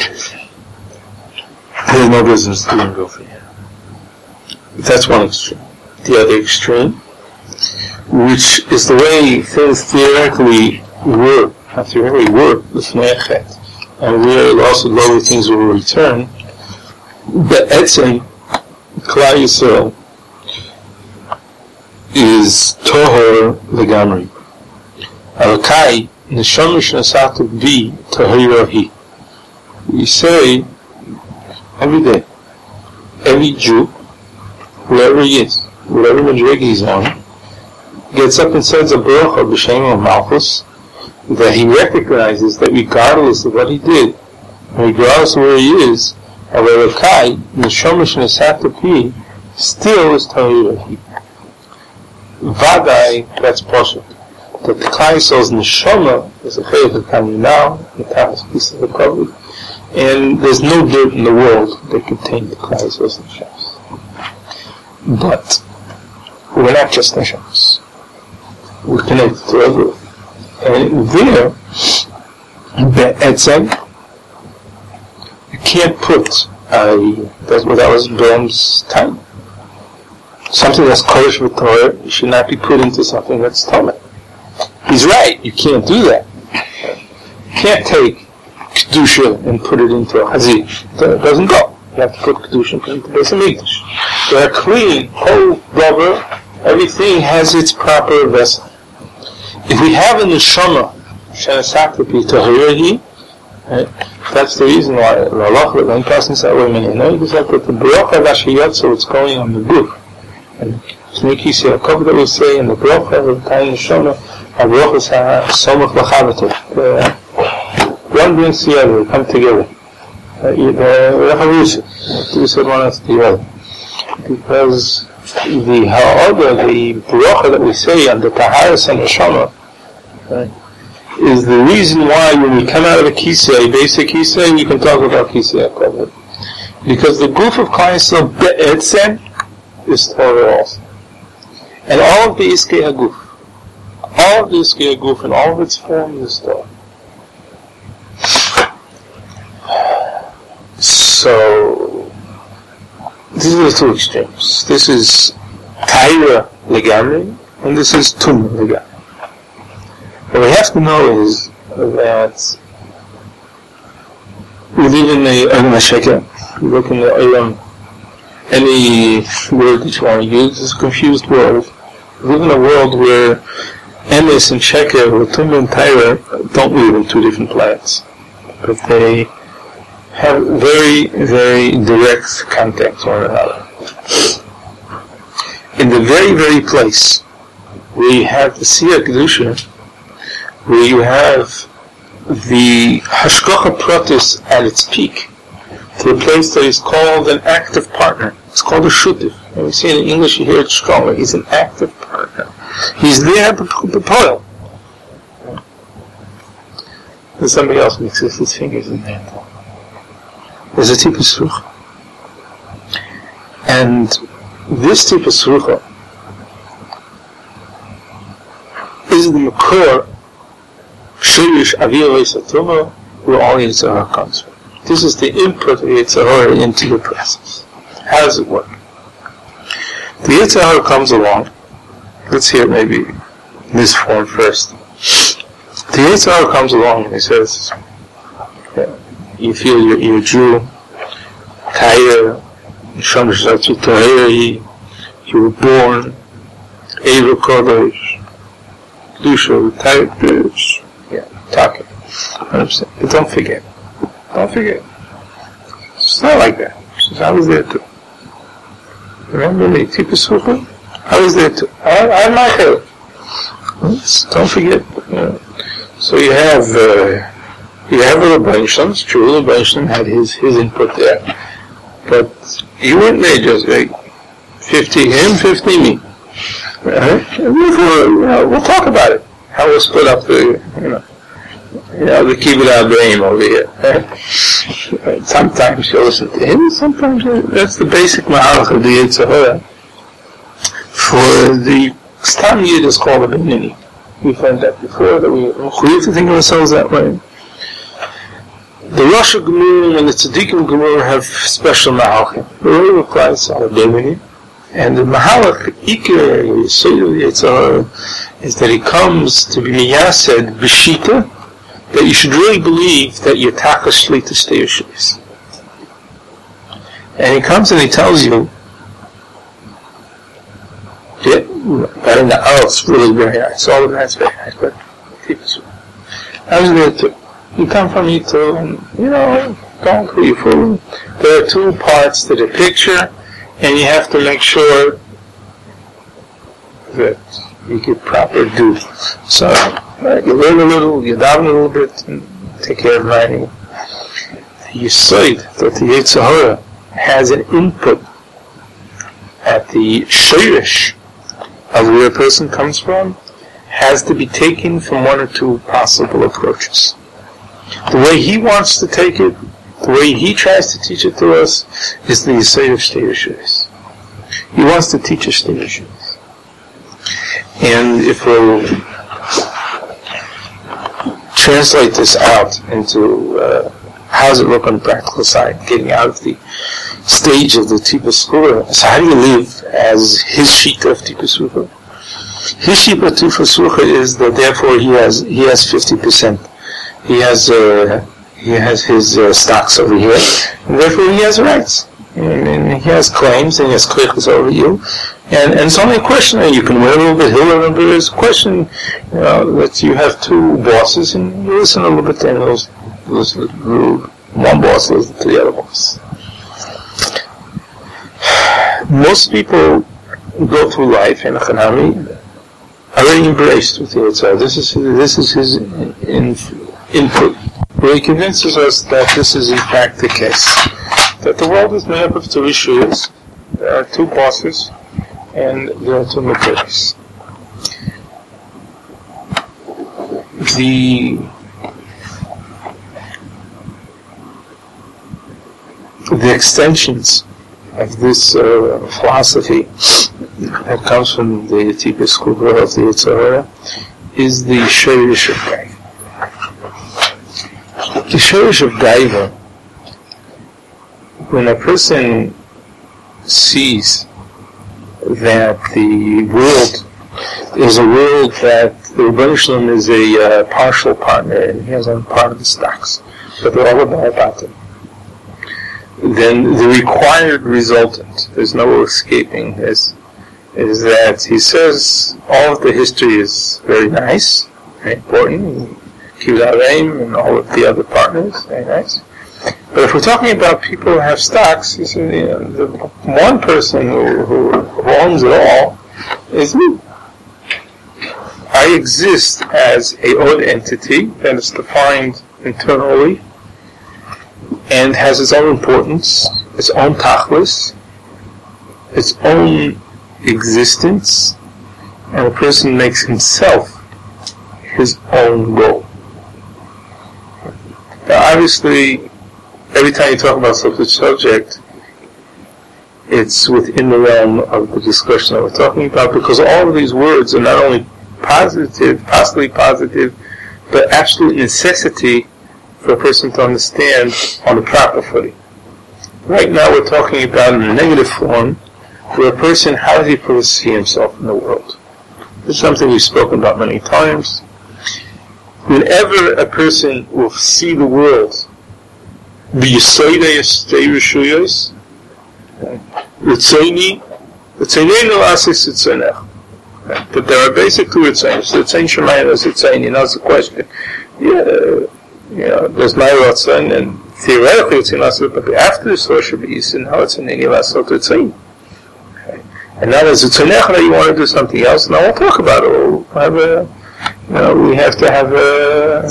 There's no business doing go for you. That's one extreme. The other extreme, which is the way things theoretically work, not theoretically work, with Mechet, and where also lower things will return, but Etzem, Klal Yisrael, is Tohor Legamri. Alakai, Neshama Shnasatu Bi Tohirahi. We say, every day, every Jew, whoever he is, whatever madriga he's on, gets up and says a bracha b'shem of Malchus, that he recognizes that regardless of what he did, regardless of where he is, Averakai, Neshama Shnasatu Bi, still is Tohirahi. Vadai, that's possible. that the Klal Yisrael's neshama is a chayv that can now, the Tachas piece of the cover, and there's no dirt in the world that contains the Klal Yisrael's neshamas. But we're not just neshamas. We're connected to everyone. And there, Be'etzem, you can't put that's what that was Bilam's time. Something that's kodesh v'torah should not be put into something that's tameh. He's right, you can't do that. You can't take kedusha and put it into a hazir. It doesn't go. You have to put kedusha and put it into Beis Hamikdash. They're clean, whole rubber, everything has its proper vessel. If we have a neshama, shenesakti tahirahi, that's the reason why the halacha, when person said, wait a minute, you just have to put the bracha v'ashiyotzo, it's going on the roof. And Sniki say a couple that we say in the bracha of the time neshama, a bracha is somach l'chavato. One brings the other, they come together. Two said one after the other. Because the bracha that we say on the taharas and neshama, is the reason why when we come out of a kisei, basic kisei, we can talk about kisei HaKavod. Because the group of Klal Yisrael be'etzem is Torah also. And all of the Iskei HaGuf, and all of its forms is Torah. So, these are the two extremes. This is Taira Legamri, and this is Tum Legamri. What we have to know is that we live in the Olam HaSheker. We look in the Olam, any word that you want to use is a confused world. We live in a world where Emes and Sheker, or Tum and Taira, don't live in two different planets. But they have very, very direct contact with one another. In the very, very place where you have the Siyah Kedusha, where you have the Hashgacha Pratis at its peak, to a place that is called an active partner. It's called a Shutif. When we say it in English, you hear it stronger. He's an active partner. He's there to toil. And somebody else mixes his fingers in there. There's a Tipa Srucha. And this Tipa Srucha is the Makor Shirish Avir Veisatuma, where all Yetzer Hara comes from. This is the input of Yetzer Hara into the process. How does it work? The Yetzer Hara comes along. Let's hear it maybe in this form first. The Yetzer Hara comes along and he says, you feel you're a Jew, Taira, you were born, Eivah Kodesh, Kedusha, Taira, talking. 100%. But don't forget. It's not like that. I was there too. Remember the Tipa Srucha? I was there too. I'm not there. Don't forget. So you have a Rabbi Shalom. It's true, Rabbi Shalom had his input there. But you weren't there just like 50 him, 50 me. Right? We'll talk about it. How we'll split up the Kibbutz Abraham over here. Right? Sometimes you listen to him, sometimes that's the basic mahalach of the Yetzer Hara. For the Stam Yid is called a Benini. We found that before, that we have to think of ourselves that way. The Rosh Gemur and the Tzaddikim Gemur have special mahalachim. The Rosh applies on a Benini. And the mahalach Iker, Yesod of the Yetzer Hara, is that he comes to be miyased b'shita, that you should really believe that you're tachas shlita steyushis. And he comes and he tells you, it's really very nice. All of that's very nice, but I was there too. You come from me too, and don't be fool. There are two parts to the picture, and you have to make sure that you get proper due. So, you learn a little, you daven a little bit, and take care of writing. You say that the Yetzer Hara has an input at the shirish of where a person comes from, has to be taken from one or two possible approaches. The way he wants to take it, the way he tries to teach it to us, is the Yesod of Shtei Rishuyos. He wants to teach us Shtei Rishuyos. And if we'll translate this out into how does it look on the practical side, getting out of the stage of the Tikkun Sura, so how do you live as his Shita of Tikkun Sura? His Shita of Tikkun Sura is that therefore he has 50%. He has his stocks over here, and therefore he has rights. And he has claims, and he has klichus over you. And it's only a question, and you can win a little bit, he'll win a little bit. It's a question, that you have two bosses, and you listen a little bit to one boss listens to the other boss. Most people go through life, and Hanami already embraced with the Yitzhak. This is his input, where he convinces us that this is in fact the case. That the world is made up of two issues. There are two bosses, and there are two materials. The extensions of this philosophy that comes from the Tikkun Sura of the Yitzhak is the Shorish of Gaiva. The Shorish of Gaiva, when a person sees that the world is a world that the Rebbeinu Shalom is a partial partner and he has a part of the stocks, but they're all about him, then the required resultant, there's no escaping this, is that he says all of the history is very nice, very important, Kibbutz and all of the other partners, very nice. But if we're talking about people who have stocks, you see, the one person who owns it all is me. I exist as a odd entity that is defined internally and has its own importance, its own tachlis, its own existence, and a person makes himself his own goal. Now, obviously, every time you talk about such a subject, it's within the realm of the discussion that we're talking about, because all of these words are not only positive, possibly positive, but absolute necessity for a person to understand on the proper footing. Right now we're talking about in a negative form, where a person, how does he perceive himself in the world? This is something we've spoken about many times. Whenever a person will see the world, that there are basic two Ritzayin. Ritzayin Shemayim is Ritzayin. You know, it's a question. There's my Ritzayin, and theoretically it's in Lasot, but after the Torah should be Yisin, now it's in any Lasot Ritzayin. And now there's Ritzayin that you want to do something else, now we'll talk about it. We'll have we have to have a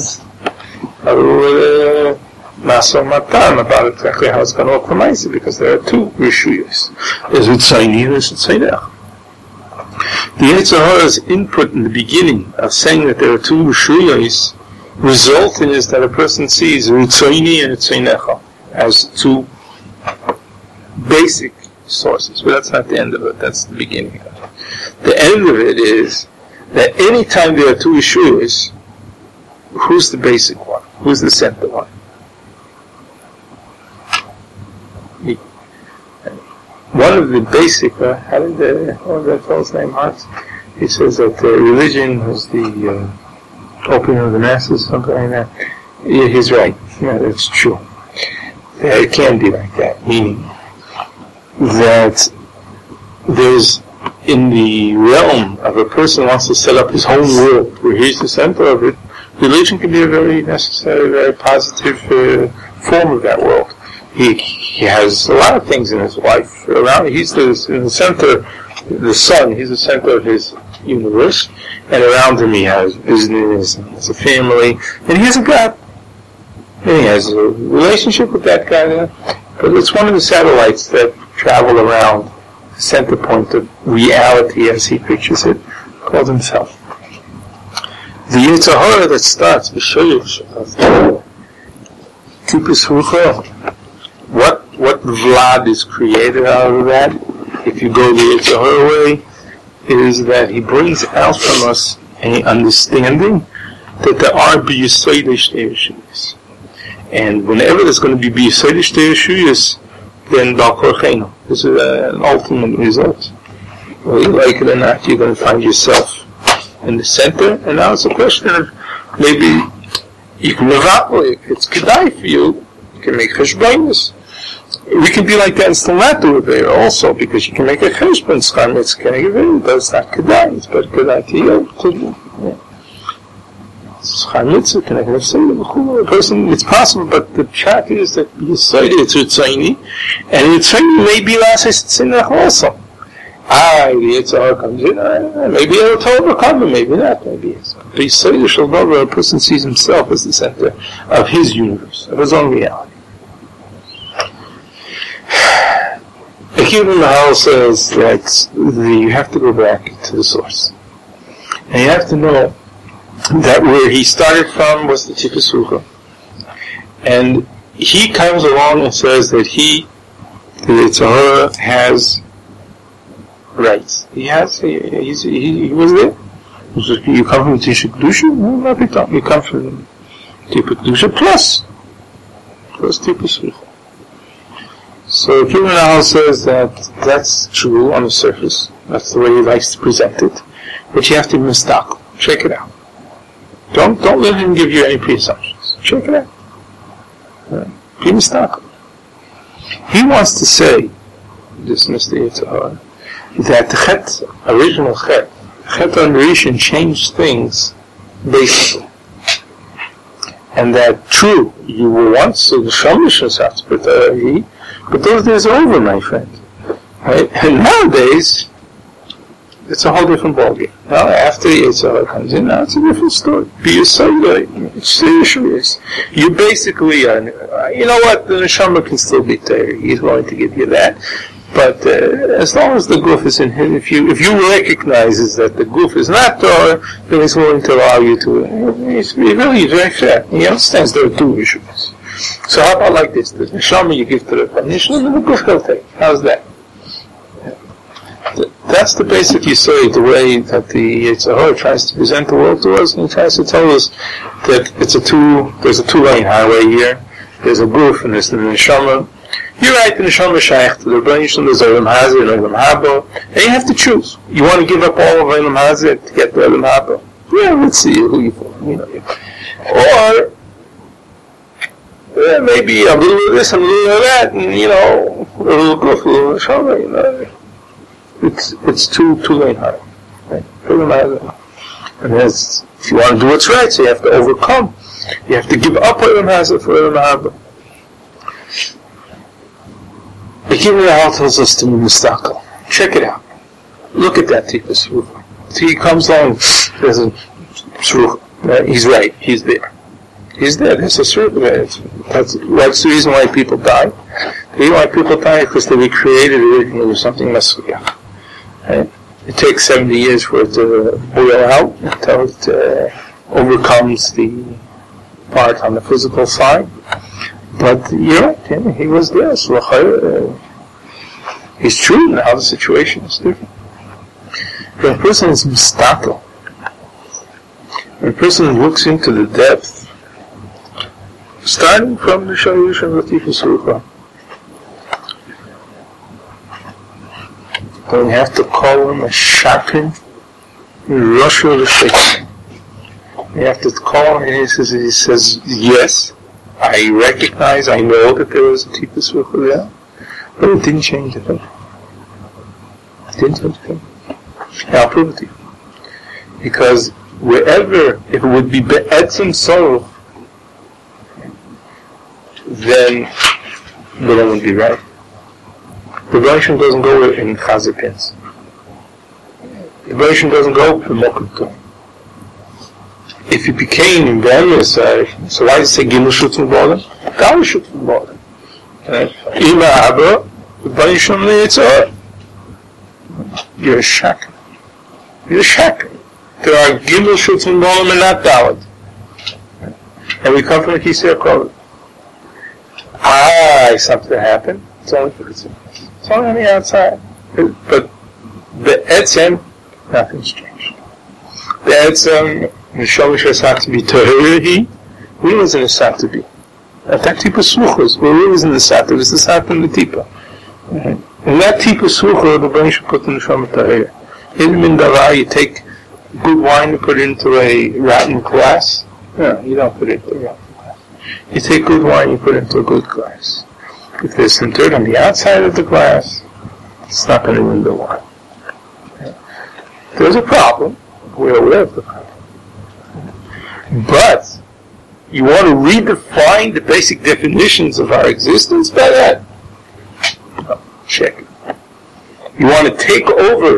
Maso Matan about exactly how it's going to look for Maisa, because there are two Rishuyos. There's Ritzayin and there's Ritzayin. The Yetzer Hara's input in the beginning of saying that there are two Rishuyos resulting is that a person sees Ritzaini and Ritzainecha as two basic sources. But that's not the end of it, that's the beginning of it. The end of it is that any time there are two Rishuyos, who's the basic one? Who's the center one? One of the basic, how did what was that fellow's name, Marx? He says that religion was the opium of the masses, something like that. Yeah, he's right. Yeah, that's true. It can be like that, meaning that there's, in the realm of a person who wants to set up his own world, where he's the center of it, religion can be a very necessary, very positive form of that world. He has a lot of things in his life around. He's in the center, the sun. He's the center of his universe, and around him he has business, and he has a family, and he has a God. And he has a relationship with that God. But it's one of the satellites that travel around the center point of reality, as he pictures it, called himself. Yetzer Hara that starts b'shoyesh of Tipus Rucha, what Vlad is created out of that, if you go the Yetzer Hara way, is that he brings out from us an understanding that there are b'yisodesh te'eshuyas. And whenever there's going to be b'yisodesh te'eshuyas, then Bal Korcheinu. This is an ultimate result. Whether you like it or not, you're going to find yourself in the center, and now it's a question of maybe you can evaluate. If it's kedai for you, you can make cheshbonos. We can be like that and still not do it there also, because you can make a cheshbon, schar mitzvah can give it, but it's not kedai, it's better kedai to you. Schar mitzvah can give it, a person, it's possible, but the chat is that you say it's Ritzaini, and Ritzaini may be last Ritzainach also. The Yetzer Hara comes in, maybe it'll overcome it, maybe not, maybe it's. But Yisrael shall know where a person sees himself as the center of his universe, of his own reality. Akiva Nahal says that you have to go back to the source. And you have to know that where he started from was the Tipus Rucha. And he comes along and says that the Yetzer Hara has rights. He was there. You come from Tisha Kedusha? No, not at all. You come from Tipus Kedusha plus Tipus Rucha. So Akiva Nahal says that that's true on the surface. That's the way he likes to present it. But you have to be mistaken. Check it out. Don't let him give you any pre-assumptions. Check it out. Be mistaken. He wants to say, this Mr. Yetzer Hara, that the Chet, original Chet on Rishon changed things basically. And that true, you were once in the Shamish and but those days are over, my friend. Right? And nowadays, it's a whole different ballgame. Now, after the Yetzer Hara comes in, now it's a different story. Be a Sayyid, it's serious. You basically, you know what, the Neshama can still be there. He's willing to give you that. But as long as the Guf is in him, if you recognize that the Guf is not Torah, then he's willing to allow you to. He's very fair. He understands there are two issues. So how about like this? The Neshama you give to the Neshama, and the Guf will take. How's that? That's the basic Yisod, the way that the Yetzer Hara tries to present the world to us, and he tries to tell us that there's a two-lane highway here. There's a Guf and there's the Neshama. You're right, the Neshama Shaykh to the Rebbeinu, there's Olam Hazeh and Olam Haba, and you have to choose. You want to give up all of Olam Hazeh to get to Olam Haba? Yeah, let's see who you for. Or maybe a little of this and a little of that, and a little Guf, a little Neshama, It's two-lane highway. Right? And if you want to do what's right, so you have to overcome. You have to give up Olam Hazeh for Olam Haba. Akiva Nahal tells us to be mistaken. Check it out. Look at that Tipus Rucha. So he comes along, there's a Rucha. He's right, he's there. He's there, there's a Rucha. That's the reason why people die. The reason why people die is because they were created originally with something Masuyach. Right? It takes 70 years for it to boil out until it overcomes the part on the physical side. But he was there. So he's true now. The situation is different. When a person is mistakel, when a person looks into the depth, starting from the Shayush and Latifus Rucha, then we have to call him a Shakin, Rosh Hashanah. We have to call him, and he says, yes, I recognize, I know that there was a Tipus Rucha there, but it didn't change a thing. It didn't change a thing. And I'll prove it to you. Because wherever, if it would be Be'etzim Sof, then the one would be right. The Rebbeinu doesn't go in Chazer pins. The Rebbeinu doesn't go for Mokuto. If it became in Be'emes, so why does it say Gimel Shutzim Bodem? Gal Shutzim Bodem. Ima Abba, the Rebbeinu the Yetzer Hara. You're a shaker. You're a shaker. there are Gimel Shutzim Nolam and not Dalet. And we come from the Kisei HaKovod. Something happened. It's only for It's only on the outside. But the Etzem, nothing's changed. The Etzem, Neshama Shesat to be Tahiri, we was in the Sat to be. At that Tipa Suchos, where we was in the Sat, it was the Sat and the Tipa. And that Tipa Suchos, the brain should put in the Neshama Tahiri. In Mindara, you take good wine and put it into a rotten glass. No, you don't put it into a rotten glass. You take good wine, you put it into a good glass. If there's some dirt on the outside of the glass, it's not going to ruin the wine. There's a problem. We're aware of the problem. But you want to redefine the basic definitions of our existence by that? Check. You want to take over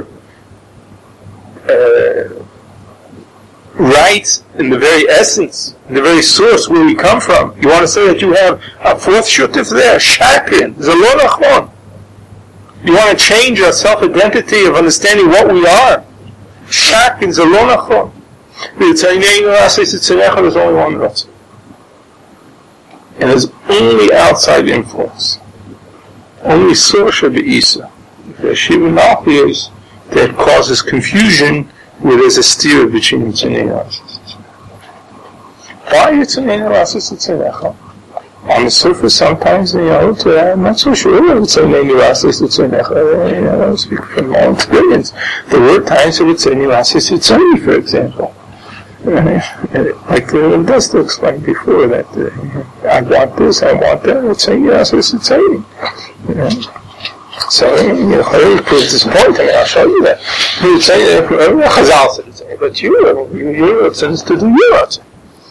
rights in the very essence, in the very source where we come from. You want to say that you have a fourth shutif there, shakrin, zalon achon. You want to change our self-identity of understanding what we are. Shakrin, zalon achon. There's only one Ratzon. And there's only outside influence. Only source of the Isa. The Shiva Malchus that causes confusion where there's a steer between Yitzhak and why Yitzhak and on the surface, sometimes, I'm not so sure Yitzhak and I don't speak from my own experience. There were times that Yitzhak, for example. Like the Desta explained before, that I want this, I want that, Yitzhak. So, Chayil proves this point, I'll show you that. He would say, Chazal said, but your Ratzon is to do your Ratzon.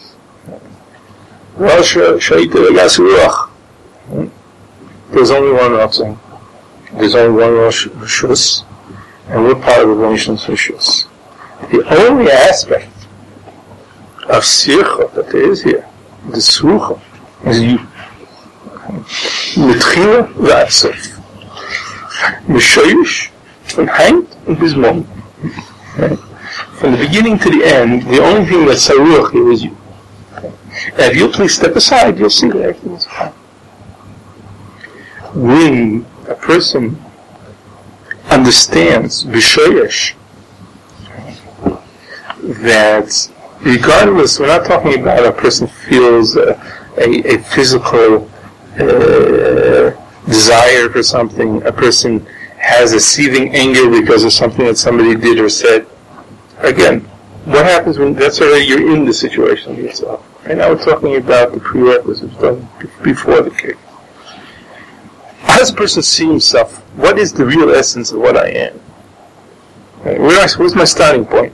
There's only one Ratzon. There's only one Rishus, and we're part of the nation's Rishus. The only aspect of Sircha that there is here, the Srucha, is you. Mitchila v'atzef. Mishoyish, from Hand and Bismon. From the beginning to the end, the only thing that's Saruach here is you. And if you please step aside, you'll see that everything is fine. When a person understands Bishoyish, that regardless, we're not talking about a person feels a physical desire for something, a person has a seething anger because of something that somebody did or said. Again, what happens when that's already you're in the situation yourself? Right now we're talking about the prerequisites done before the case. How does a person see himself? What is the real essence of what I am? Right, where's my starting point?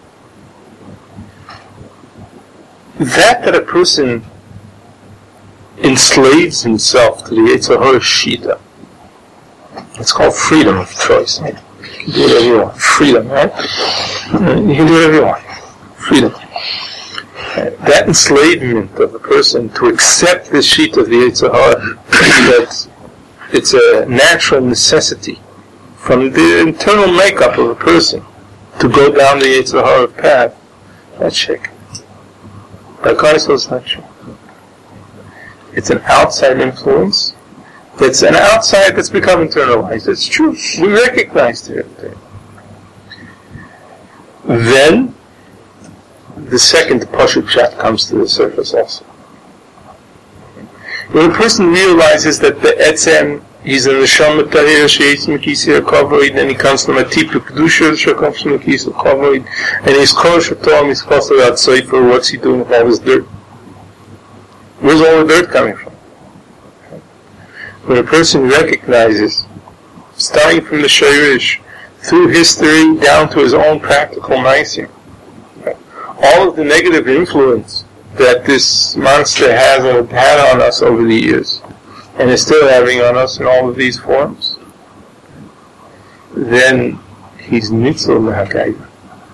That a person enslaves himself to the Yetzer Hara Shita. It's called freedom of choice. Right? You can do whatever you want. Freedom, right? You can do whatever you want. Freedom. That enslavement of a person to accept the Shita of the Yetzer Hara, that it's a natural necessity from the internal makeup of a person to go down the Yetzer Hara path, that's shaken. By Kaisel, it's not true. It's an outside influence. It's an outside that's become internalized. It's true. We recognize it. Then, the second Pashut Pshat comes to the surface also. When a person realizes that the Etzem, he's in the Neshama Tahir, She'etz Mekisi HaKavod, and he comes from a Tipu Kedusha, She'comes from Mekisi HaKavod, and he's Kol Shetom, he's Kosel Ad Sofer, what's he doing with all his dirt? Where's all the dirt coming from? When a person recognizes, starting from the Shayrish, through history, down to his own practical ma'asim, all of the negative influence that this monster has had on us over the years, and is still having on us in all of these forms, then he's nitzul mehakayva.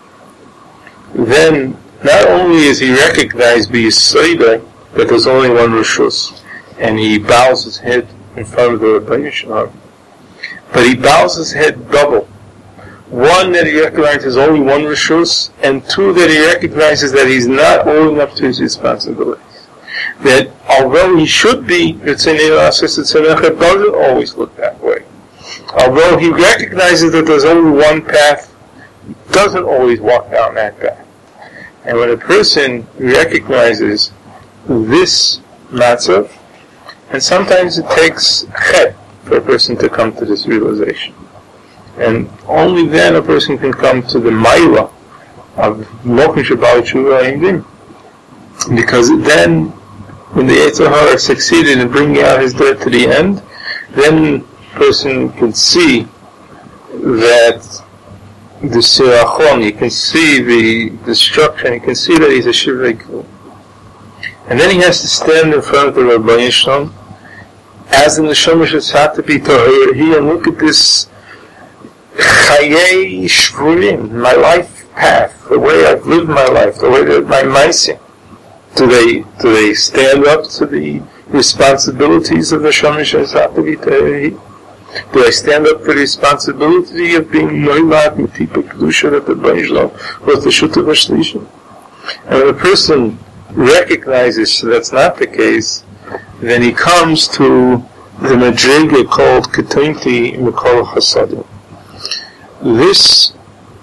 Then, not only is he recognized by Yisoida that there's only one Rishus, and he bows his head in front of the Rebbeinu Shalom, but he bows his head double. one, that he recognizes only one rishus, and two, that he recognizes that he's not owing up to his responsibilities. That although he should be, it doesn't always look that way. Although he recognizes that there's only one path, he doesn't always walk down that path. And when a person recognizes this matzav, and sometimes it takes chet for a person to come to this realization. And only then a person can come to the maila of Mokin Shabbat Tshuva, because then, when the Yetzer Hara succeeded in bringing out his dirt to the end, then a person can see that the sirachon, you can see the destruction, you can see that he's a shivrik. And then he has to stand in front of the Rabbi Shalom, as in the Shomish had to be Tahir, and look at this Chayei Shvurim, my life path, the way I've lived my life, the way that my ma'asim. Do they stand up to the responsibilities of the Shomish Hasatavi Tahiri? Do I stand up for the responsibility of being Noilat Mitipa Kedusha that the Baishlam was the Shutav Ashlisha? And when a person recognizes that's not the case, then he comes to the Madriga called Ketonti Mikol Chasadim. This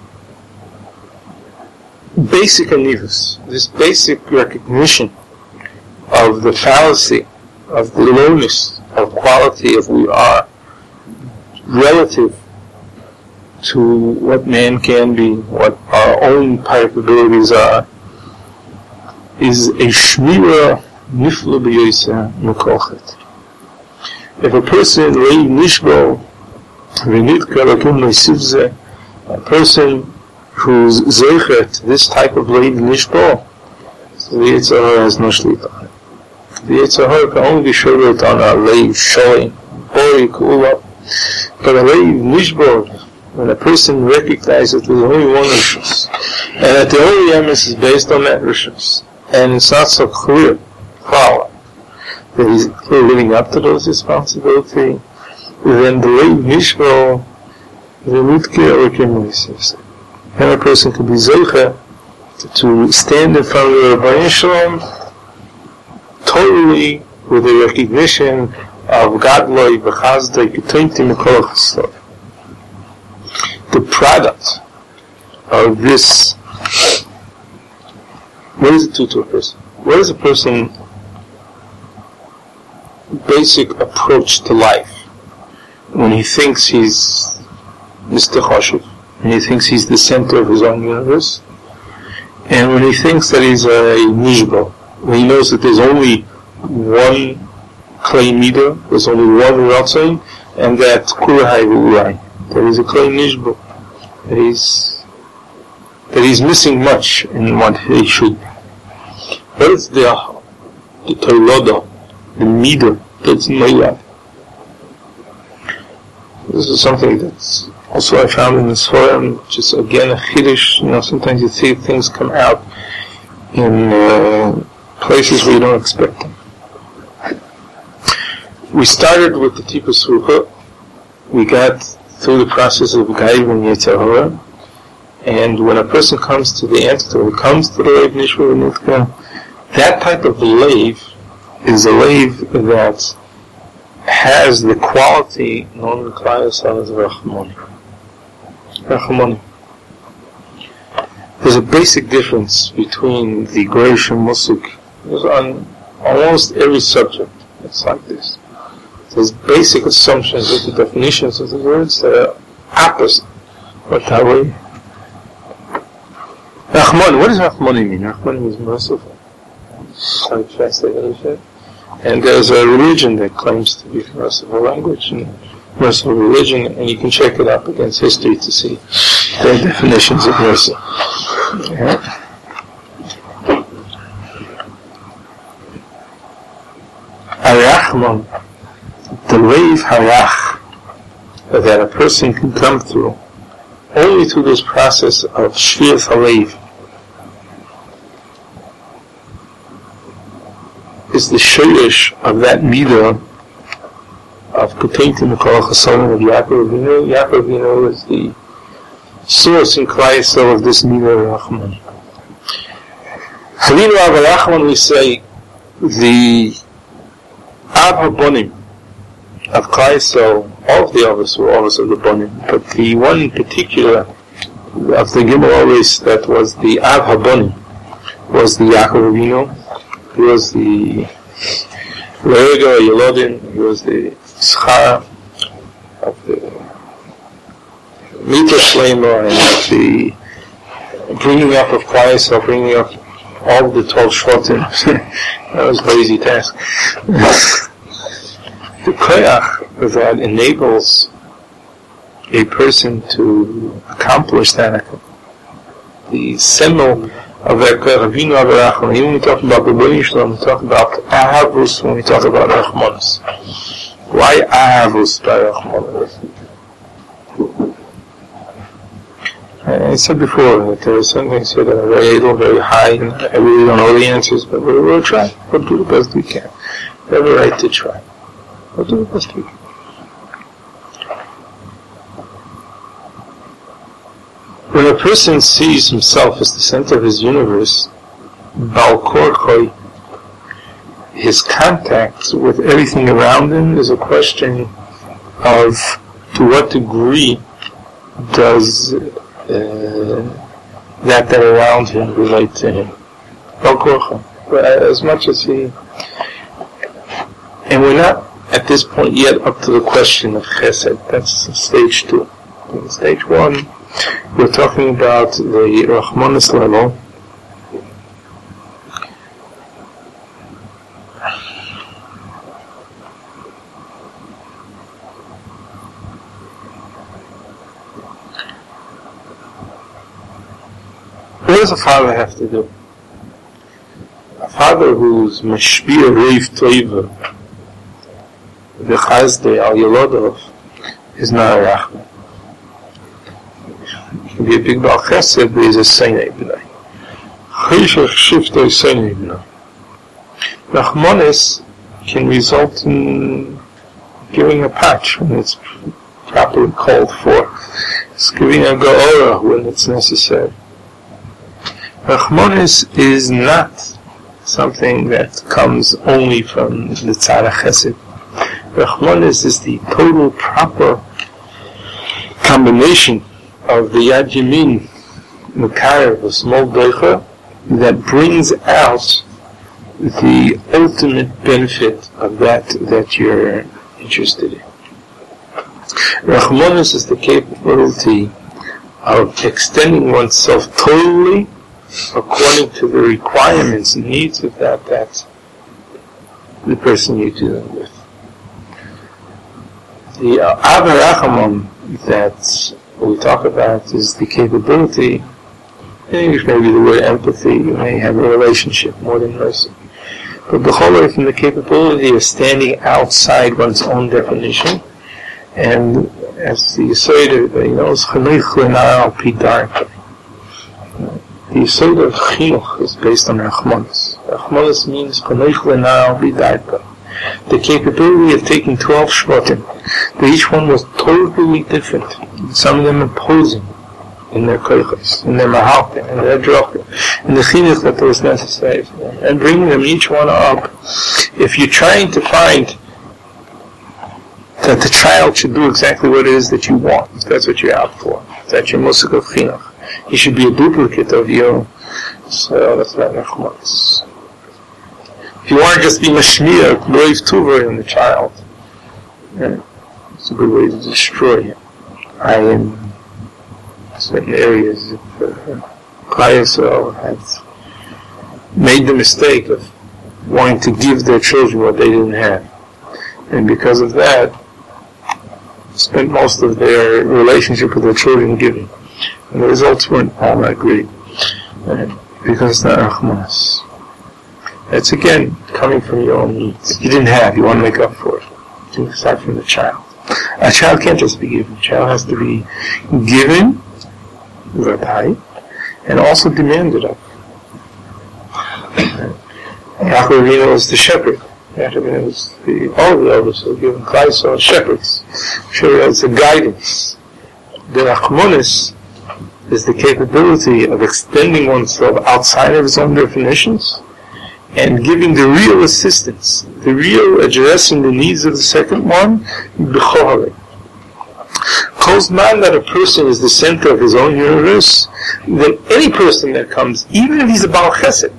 basic anivus, this basic recognition of the fallacy, of the lowness of quality of who we are, relative to what man can be, what our own capabilities are, is a shmira nifla b'yosa mekochet. If a person leiv nishbo v'nidka lakum le'sivze, a person who's zeichet, this type of leiv nishbo, so the Yetzer Hara has no shlita on it. The Yetzer Hara can only be showed on a leiv shoyim, bori kula. But a leiv nishbo, when a person recognizes there's only one rishus, and that the only emes is based on that rishus, and it's not so clear, that he's living up to those responsibilities, then the leiv nishbo, the mutke or kemurisis. And a person can be zeicha to stand in front of the Rabbi Shalom totally with a recognition of Gadloi B'chazdoi Ketonti Mikol Chasadim. The product of this, what does it do to a person? What is a person's basic approach to life when he thinks he's Mr. Choshev, and he thinks he's the center of his own universe, and when he thinks that he's a nishbo, when he knows that there's only one klei midah, there's only one ratzon, and that kulahai v'urai, that he's a klei nishbo, that he's missing much in what he should be. What is the toiloda, the midah, that's noyad? This is something that's also I found in this forum, which is again a chiddush. Sometimes you see things come out in places where you don't expect them. We started with the Tipas Rucha. We got through the process of Gaiv and Yetzer Hara, and when a person comes to the answer, he comes to the Leiv Nishba V'Nitka, that type of leiv is a leiv that has the quality known in Klal Yisrael as Rachmoni. There's a basic difference between the Greish and Musik. On almost every subject, it's like this. There's basic assumptions with the definitions of the words that are opposite. But that way, Rachmoni, what does Rachmoni mean? Rachmoni means merciful. How should I say that? And there's a religion that claims to be merciful language and merciful religion, and you can check it up against history to see their definitions of mercy. Yeah. Arachmon, the leiv harach that a person can come through only through this process of shviras haleiv is the shirish of that midah of Ketonti Mikol Chasadim of Yaakov Avinu. Yaakov Avinu is the source in Klal Yisrael of this Milah Rachman. Havinu Av Rachman, we say, the Av HaBonim of Klal Yisrael, all of the Avos were Avos of the Bonim, but the one in particular of the Gimel Avos that was the Av HaBonim was the Yaakov Avinu. He was the Le'ega Yelodin, he was the Schar of the Mita Shlema and the bringing up of Klal Yisrael, bringing up all of the 12 Shvatim. That was a lazy task. The koyach that enables a person to accomplish that, the symbol of that koyach, Avinu Avarachman, even when we talk about the Bnei Shalom, we talk about Ahavus when we talk about Rachmanos. Why Ahavus by Rachmanos? I said before that there are some things here that are very able, very high, and I really don't know the answers, but we'll try. We'll do the best we can. We have a right to try. We'll do the best we can. When a person sees himself as the center of his universe, Bal Korchoi, his contact with everything around him is a question of to what degree does that around him relate to him. Bal Korchoi. As much as he... And we're not at this point yet up to the question of Chesed. That's stage 2. In stage 1, we're talking about the Rachmanis level. What does a father have to do? A father who's Mashpia Reiv Toiva V'chazde Al Yelodov is not a Rachman. He can be a big Baal Chesed, but he's a Seinei B'nai. Cheshach Shiftoi Seinei B'nai. Rachmanis can result in giving a patch when it's properly called for. It's giving a Ga'ora when it's necessary. Rachmanis is not something that comes only from the Tzara Chesed. Rachmanis is the total proper combination of the Yad Yamin, Mekarev, a small doicha, that brings out the ultimate benefit of that you're interested in. Rachmanis is the capability of extending oneself totally according to the requirements and needs of that the person you're dealing with. The Avarachamon that we talk about is the capability, in English maybe the word empathy, you may have a relationship more than mercy. But the whole from the capability of standing outside one's own definition, and as the Yisod, everybody knows, Chanech L'na'ar al pi darkei. The Yisod of Chinuch is based on Rachmanis. Rachmanis means Chanech L'na'ar al pi darkei. The capability of taking 12 Shvatim, that each one was totally different. Some of them imposing in their koiches, in their mahalkim, in their drochim, in the chinuch that was necessary for them, and bringing them each one up. If you're trying to find that the child should do exactly what it is that you want, if that's what you're out for, if that's your musik of chinuch, he should be a duplicate of you. So that's not Rachmanis. If you want to just be mashmiya, brave tuva in the child, it's a good way to destroy him. I am certain areas of Klal Yisrael had made the mistake of wanting to give their children what they didn't have, and because of that, spent most of their relationship with their children giving, and the results weren't all that great, because it's not Rachmanis. It's again coming from your own needs. You didn't have, you want to make up for it. You start from the child. A child can't just be given. A child has to be given, and also demanded of. Yaakov Avinu was the shepherd. Yaakov Avinu was all the elders who were given Klal Yisrael shepherds. It's a guidance. The Rachmanis is the capability of extending oneself outside of his own definitions and giving the real assistance, the real addressing the needs of the second one, b'choharei. Calls man that a person is the center of his own universe, then any person that comes, even if he's a Baal Chesed,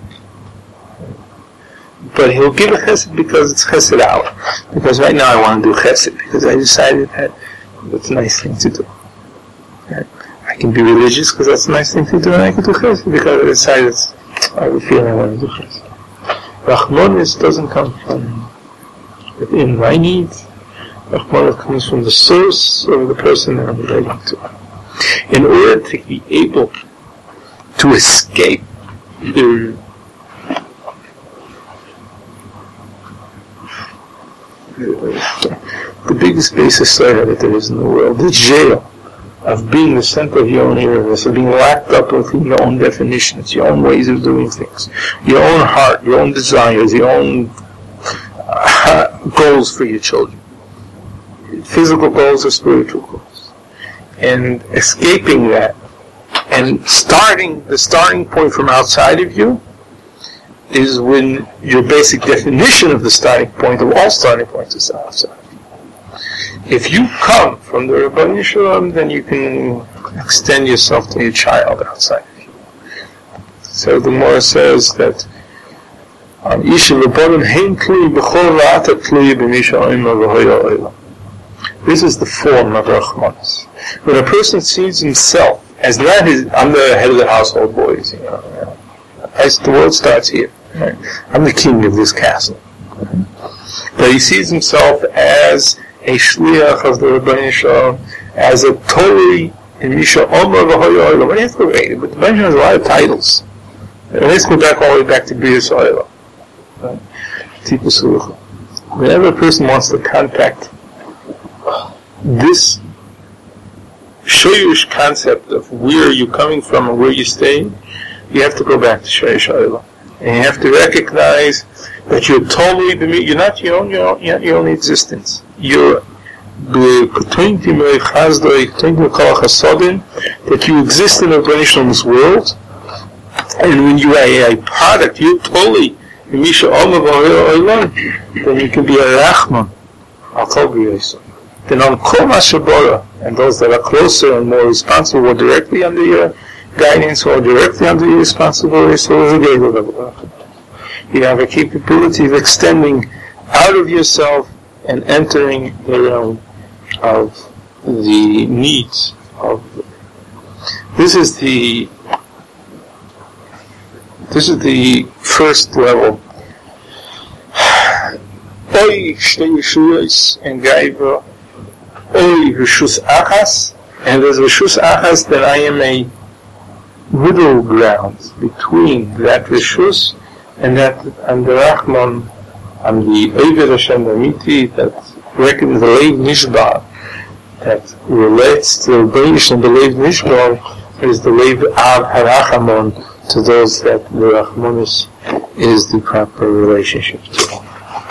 but he'll give a Chesed because it's Chesed hour. Because right now I want to do Chesed, because I decided that that's a nice thing to do. Right? I can be religious because that's a nice thing to do, and I can do Chesed because I decided I have a feeling I want to do Chesed. Rachmanis doesn't come from within my needs. Rachmanis comes from the source of the person that I'm relating to. In order to be able to escape the biggest basis that there is in the world, the jail of being the center of your own universe, of being locked up within your own definitions, your own ways of doing things, your own heart, your own desires, your own goals for your children, physical goals or spiritual goals, and escaping that, and the starting point from outside of you is when your basic definition of the starting point of all starting points is outside. If you come from the Rebbeinu Shalom, then you can extend yourself to your child outside of you. So the Gemara says that this is the form of Rachmanis. When a person sees himself as not his, I'm the head of the household boys, the world starts here. Right? I'm the king of this castle. But he sees himself as a shliach of the Rebbeinu Shalom, as a Torah in Misha Omer v'Hoya Olam. What do you have to read? But the Rebbeinu Shalom has a lot of titles. And let's go back all the way back to B'riyas Olam. Tipus Urucha. Whenever a person wants to contact this shoyish concept of where you're coming from and where you're staying, you have to go back to Shoyish Olam. And you have to recognize that you're totally, you're not your own existence. You're that you exist in a Rebbeinu world, and when you are a product, you're totally then you can be a Rachman. Then on Kol Mashabara, and those that are closer and more responsible or directly under your guidance or directly under your responsibility, so you have a capability of extending out of yourself and entering the realm of the needs of. This is the first level. Oy shtei yeshuyos and gaiva. Oy rishus achas, and there's rishus achas that I am a middle ground between that rishus and that and the Rachman and the Oved Hashem Amiti that reckons the Leiv Nishbar that relates to the Beish and the Leiv Nishbar is the Leiv Av Harachamon to those that the Rachmanis is the proper relationship to.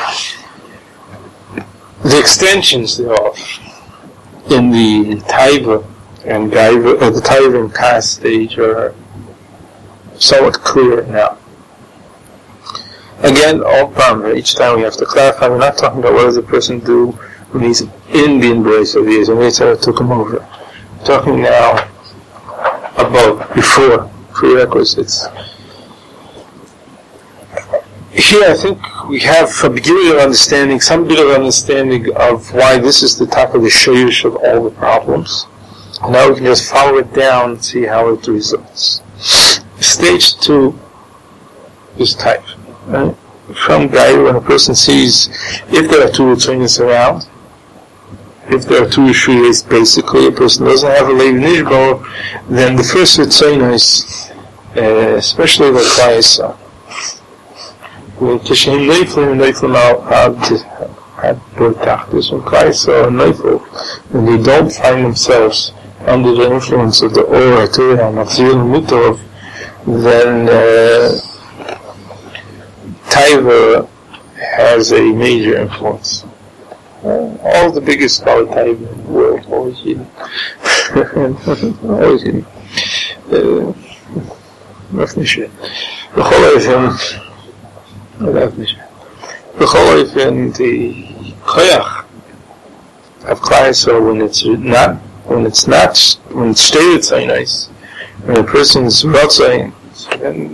The extensions thereof in the Taiva and Gaiva, the Taiva and Kas stage are somewhat clear now. Again, each time we have to clarify, we're not talking about what does a person do when he's in the embrace of the Yezim. We took him over. We're talking now above, before, prerequisites. Here I think we have a beginning of understanding, some bit of understanding of why this is the top of the shoyish of all the problems. Now we can just follow it down and see how it results. Stage 2 is type. Right? From Gaia, when a person sees if there are two Ritzonos around, if there are two Yeshuyos, basically a person doesn't have a Leiv Nishbar, then the first Ritzonos, especially the Klaisa, Kishem Neiflim and Neiflim had Bertachtis and Klaisa and Neiflim, and they don't find themselves under the influence of the Or, Torah, and Machzir and Mitov, then Taiva has a major influence. All the biggest scholar Taiva in the world, always hidden. Always hidden. Noch nicht schön. The whole life in the koyach of klai, so when it's stated so nice, when a person's rotzai, then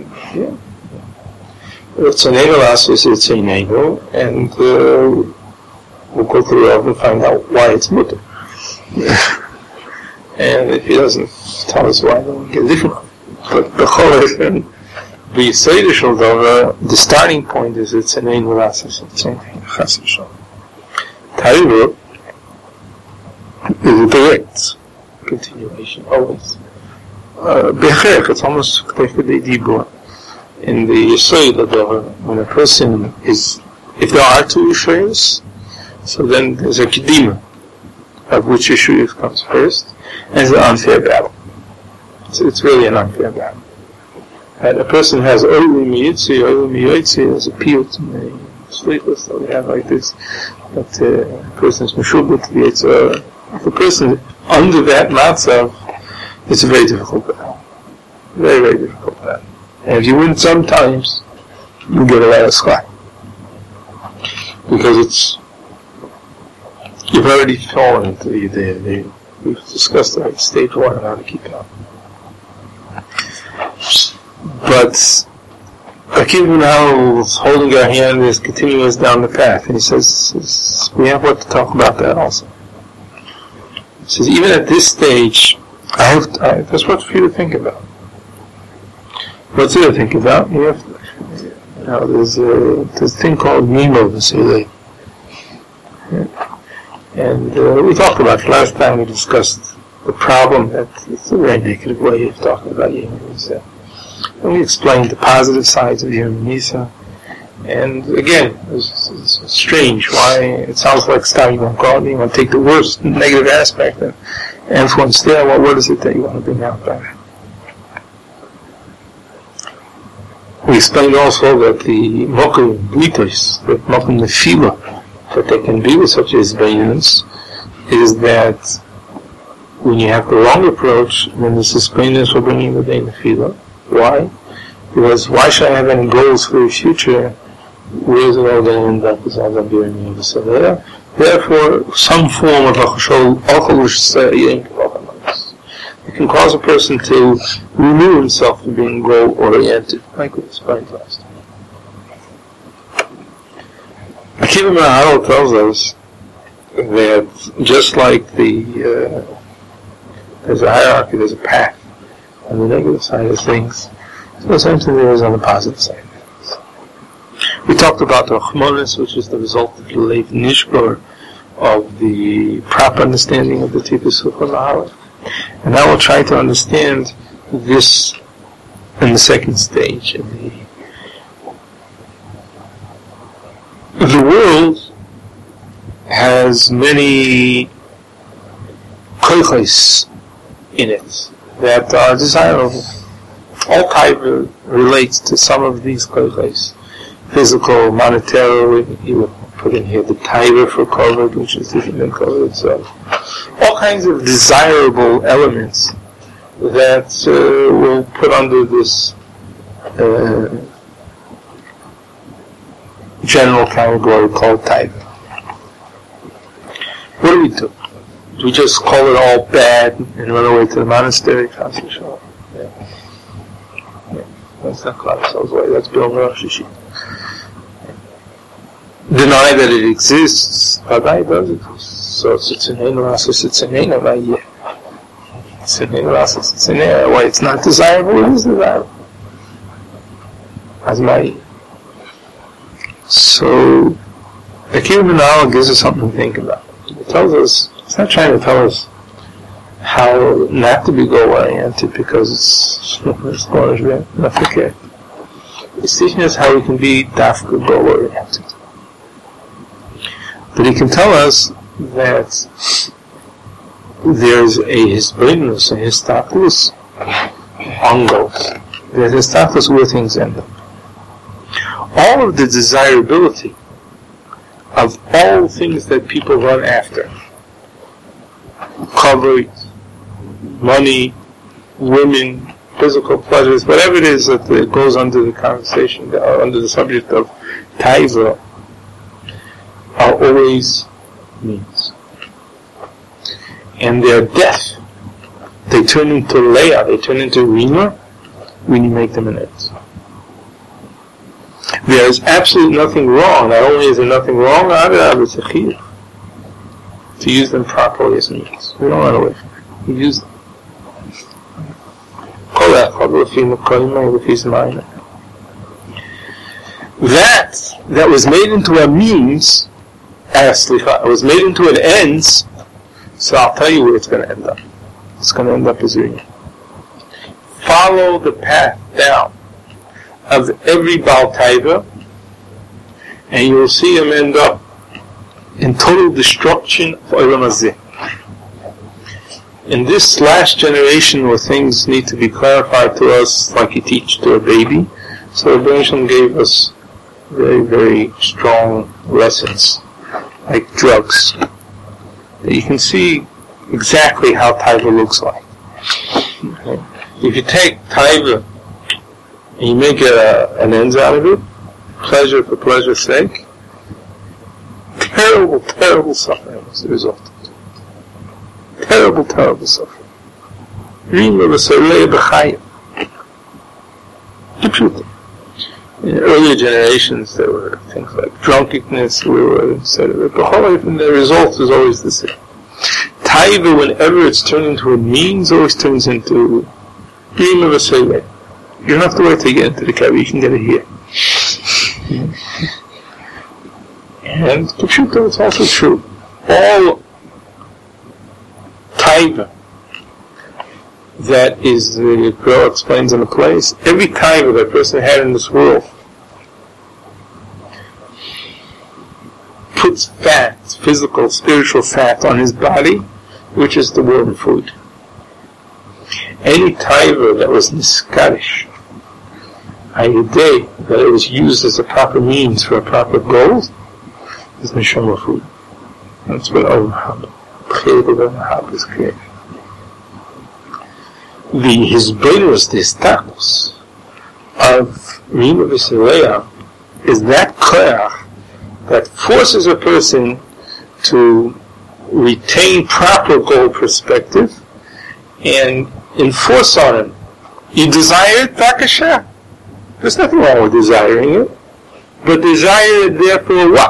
it's a navel asus, it's a navel, and we'll go through it and find out why it's mutter. And if he doesn't tell us why, then we'll get a different one. But the whole life in the Yisrael Dover, the starting point is it's an ein v'rasas, it's an chas v'shalom. Taiva is a direct continuation, always. Bechech, it's almost like the dibur. In the Yisrael Dover, when a person is, if there are two Yisraels, so then there's a kedima of which Yisrael comes first, and it's an unfair battle. It's really an unfair battle. And a person has oily miyitzi, there's a piyut, sleepless, so we have like this, but a person is meshubut, if a person is under that matzav, it's a very difficult battle. Very, very difficult battle. And if you win sometimes, you get a lot of schlag. Because you've already fallen into we've discussed the right stage one and how to keep it up. But Akiva now is holding our hand and is continuing us down the path. And he says, we have what to talk about that also. He says, even at this stage, there's what for you to think about. What's there to think about? You have, there's a thing called Mimo Vasile. And we talked about it last time. We discussed the problem that it's a very negative way of talking about Yom Nisa. And we explained the positive sides of Yom Nisa. And again, it's strange why it sounds like Stam you want to you want to take the worst negative aspect and influence there. Well, what is it that you want to bring out by it? We explained also that the Mokum Blitos, the Mokum Nefila, that they can be with such hisbeinus, is that when you have the wrong approach, then this hisbeinus will bring you the day Nefila. Why? Because why should I have any goals for the future? Where is it all going to end up? Therefore, some form of it can cause a person to remove himself from being goal-oriented, like we explained last time. Akiva Mahal tells us that just like there's a hierarchy, there's a path on the negative side of things, so the same thing there is on the positive side of things. We talked about the Rachmanis, which is the result of the Leiv Nishbar, of the proper understanding of the Tikkun Sukkah Mahalach. And now we'll try to understand this in the second stage. The world has many koichos in it that are desirable. All type relates to some of these koichos. Physical, monetary, you would put in here the taiva for COVID, which is different than COVID itself. All kinds of desirable elements that will put under this general category called taiva. What do we do? Do we just call it all bad and run away to the monastery? Yeah. That's not Klaus' way. That's Bill Rosh Hashanah. Deny that it exists. Vadai does exist. So it's an ein rasas, it's an ein avayeh. It's an ein rasas, it's an ein. Why it's not desirable, it is desirable. As my. So the Akiva Menala gives us something to think about. It tells us, it's not trying to tell us how not to be goal-oriented because it's going not okay. It's teaching us how we can be dafka goal-oriented. But he can tell us that there's a hisbeinus, a histatus on goals. There's a histatus where things end up. All of the desirability of all things that people run after, covered, money, women, physical pleasures, whatever it is that goes under the conversation, under the subject of taiva, are always means. And they're death. They turn into leah, they turn into rima, when you make them an end. There is absolutely nothing wrong. Not only is there nothing wrong, it's a chiyuv to use them properly as means. We don't run away from it. We use them. That was made into a means, it was made into an ends, so I'll tell you where it's going to end up. It's going to end up as rima. Follow the path down of every Baal Taiva, and you will see him end up in total destruction of Olam Hazeh. In this last generation where things need to be clarified to us like you teach to a baby, so the Rebbeinu gave us very, very strong lessons, like drugs, that you can see exactly how Taiva looks like. Okay. If you take Taiva and you make an ends out of it, pleasure for pleasure's sake, terrible, terrible suffering is the result. Terrible, terrible suffering. In earlier generations, there were things like drunkenness, etc. But the result is always the same. Taiva, whenever it's turned into a means, always turns into dream of a seileh. You don't have to wait till you get into the Kaaba, you can get it here. And Kipshuta, it's also true. All taiva that is, the girl explains in the place, every taiva that a person had in this world puts fat, physical, spiritual fat on his body, which is the word of food. Any taiva that was niskarish, ayidei, that it was used as a proper means for a proper goal, is neshama food. That's what Al-Mahab, Al-Mahab is created. The Hizbonus, the status of Rima V'Sileya is that koach that forces a person to retain proper goal perspective and enforce on it. You desire it, Takasha. There's nothing wrong with desiring it. But desire it therefore what?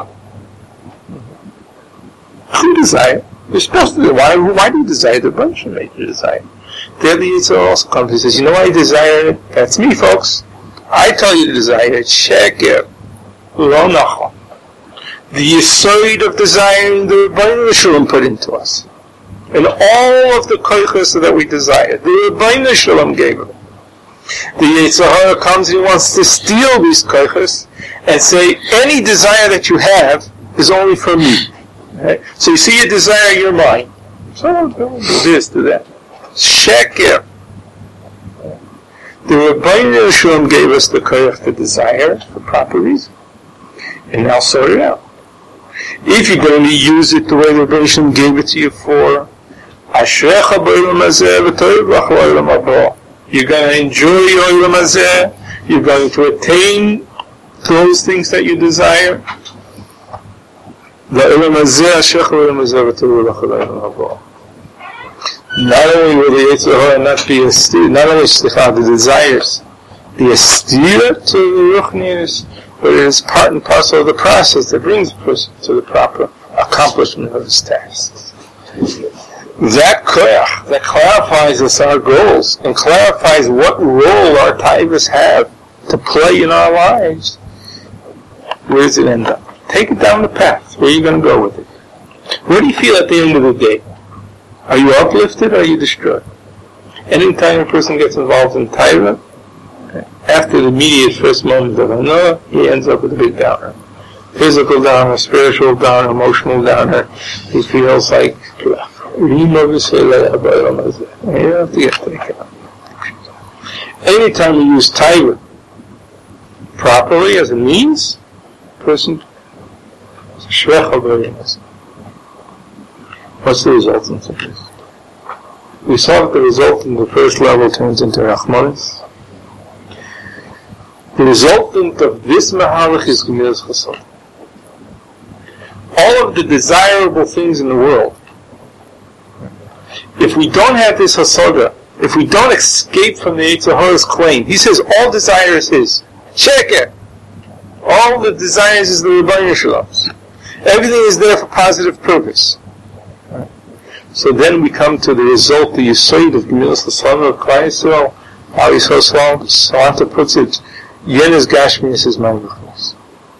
Who desire? You're supposed to. Why do you desire? The bunch of made you desire. There the Yitzhak also comes and says, you know why you desire it? That's me, folks. I tell you to desire it. Sheker. Lo nachon. The yisoid of desiring the Rebbeinu Shalom put into us. And all of the koiches that we desire, the Rebbeinu Shalom gave it. The Yitzhak comes and he wants to steal these koiches and say, any desire that you have is only for me. Right? So you see a desire, you're mine. So do this, do that. Sheker. The Rebbeinu Shalom gave us the koyach to desire for proper reason. And now sort it out. If you're going to use it the way the Rebbeinu Shalom gave it to you for, Ashrecha b'olam hazeh v'toivach l'olam haba. You're going to enjoy olam hazeh. You're going to attain those things that you desire. Not only will the Yitzhak not be a steer, not only the desires, be a steer to the Ruchnius, but it is part and parcel of the process that brings a person to the proper accomplishment of his tasks. That koyach, that clarifies us our goals, and clarifies what role our taivas have to play in our lives. Where does it end up? Take it down the path. Where are you going to go with it? Where do you feel at the end of the day? Are you uplifted or are you destroyed? Anytime a person gets involved in taiva, after the immediate first moment of hana, he ends up with a big downer. Physical downer, spiritual downer, emotional downer. He feels like, you have to get taken out. Anytime you use taiva properly as a means, person What's the result in this? we saw that the result in the first level turns into Rachmanis. The resultant of this Mahalach is Gemilas Chasod. All of the desirable things in the world, if we don't have this Hasoda, if we don't escape from the Yetzer Hara's claim, he says all desire is his. Sheker! All the desires is the Rebbeinu Shalom's. Everything is there for positive purpose. So then we come to the result, the Yesod of Gemilas Chasod of Klal Yisrael. How Yisrael Salanta puts it, Yenes Gashmias is Malachos.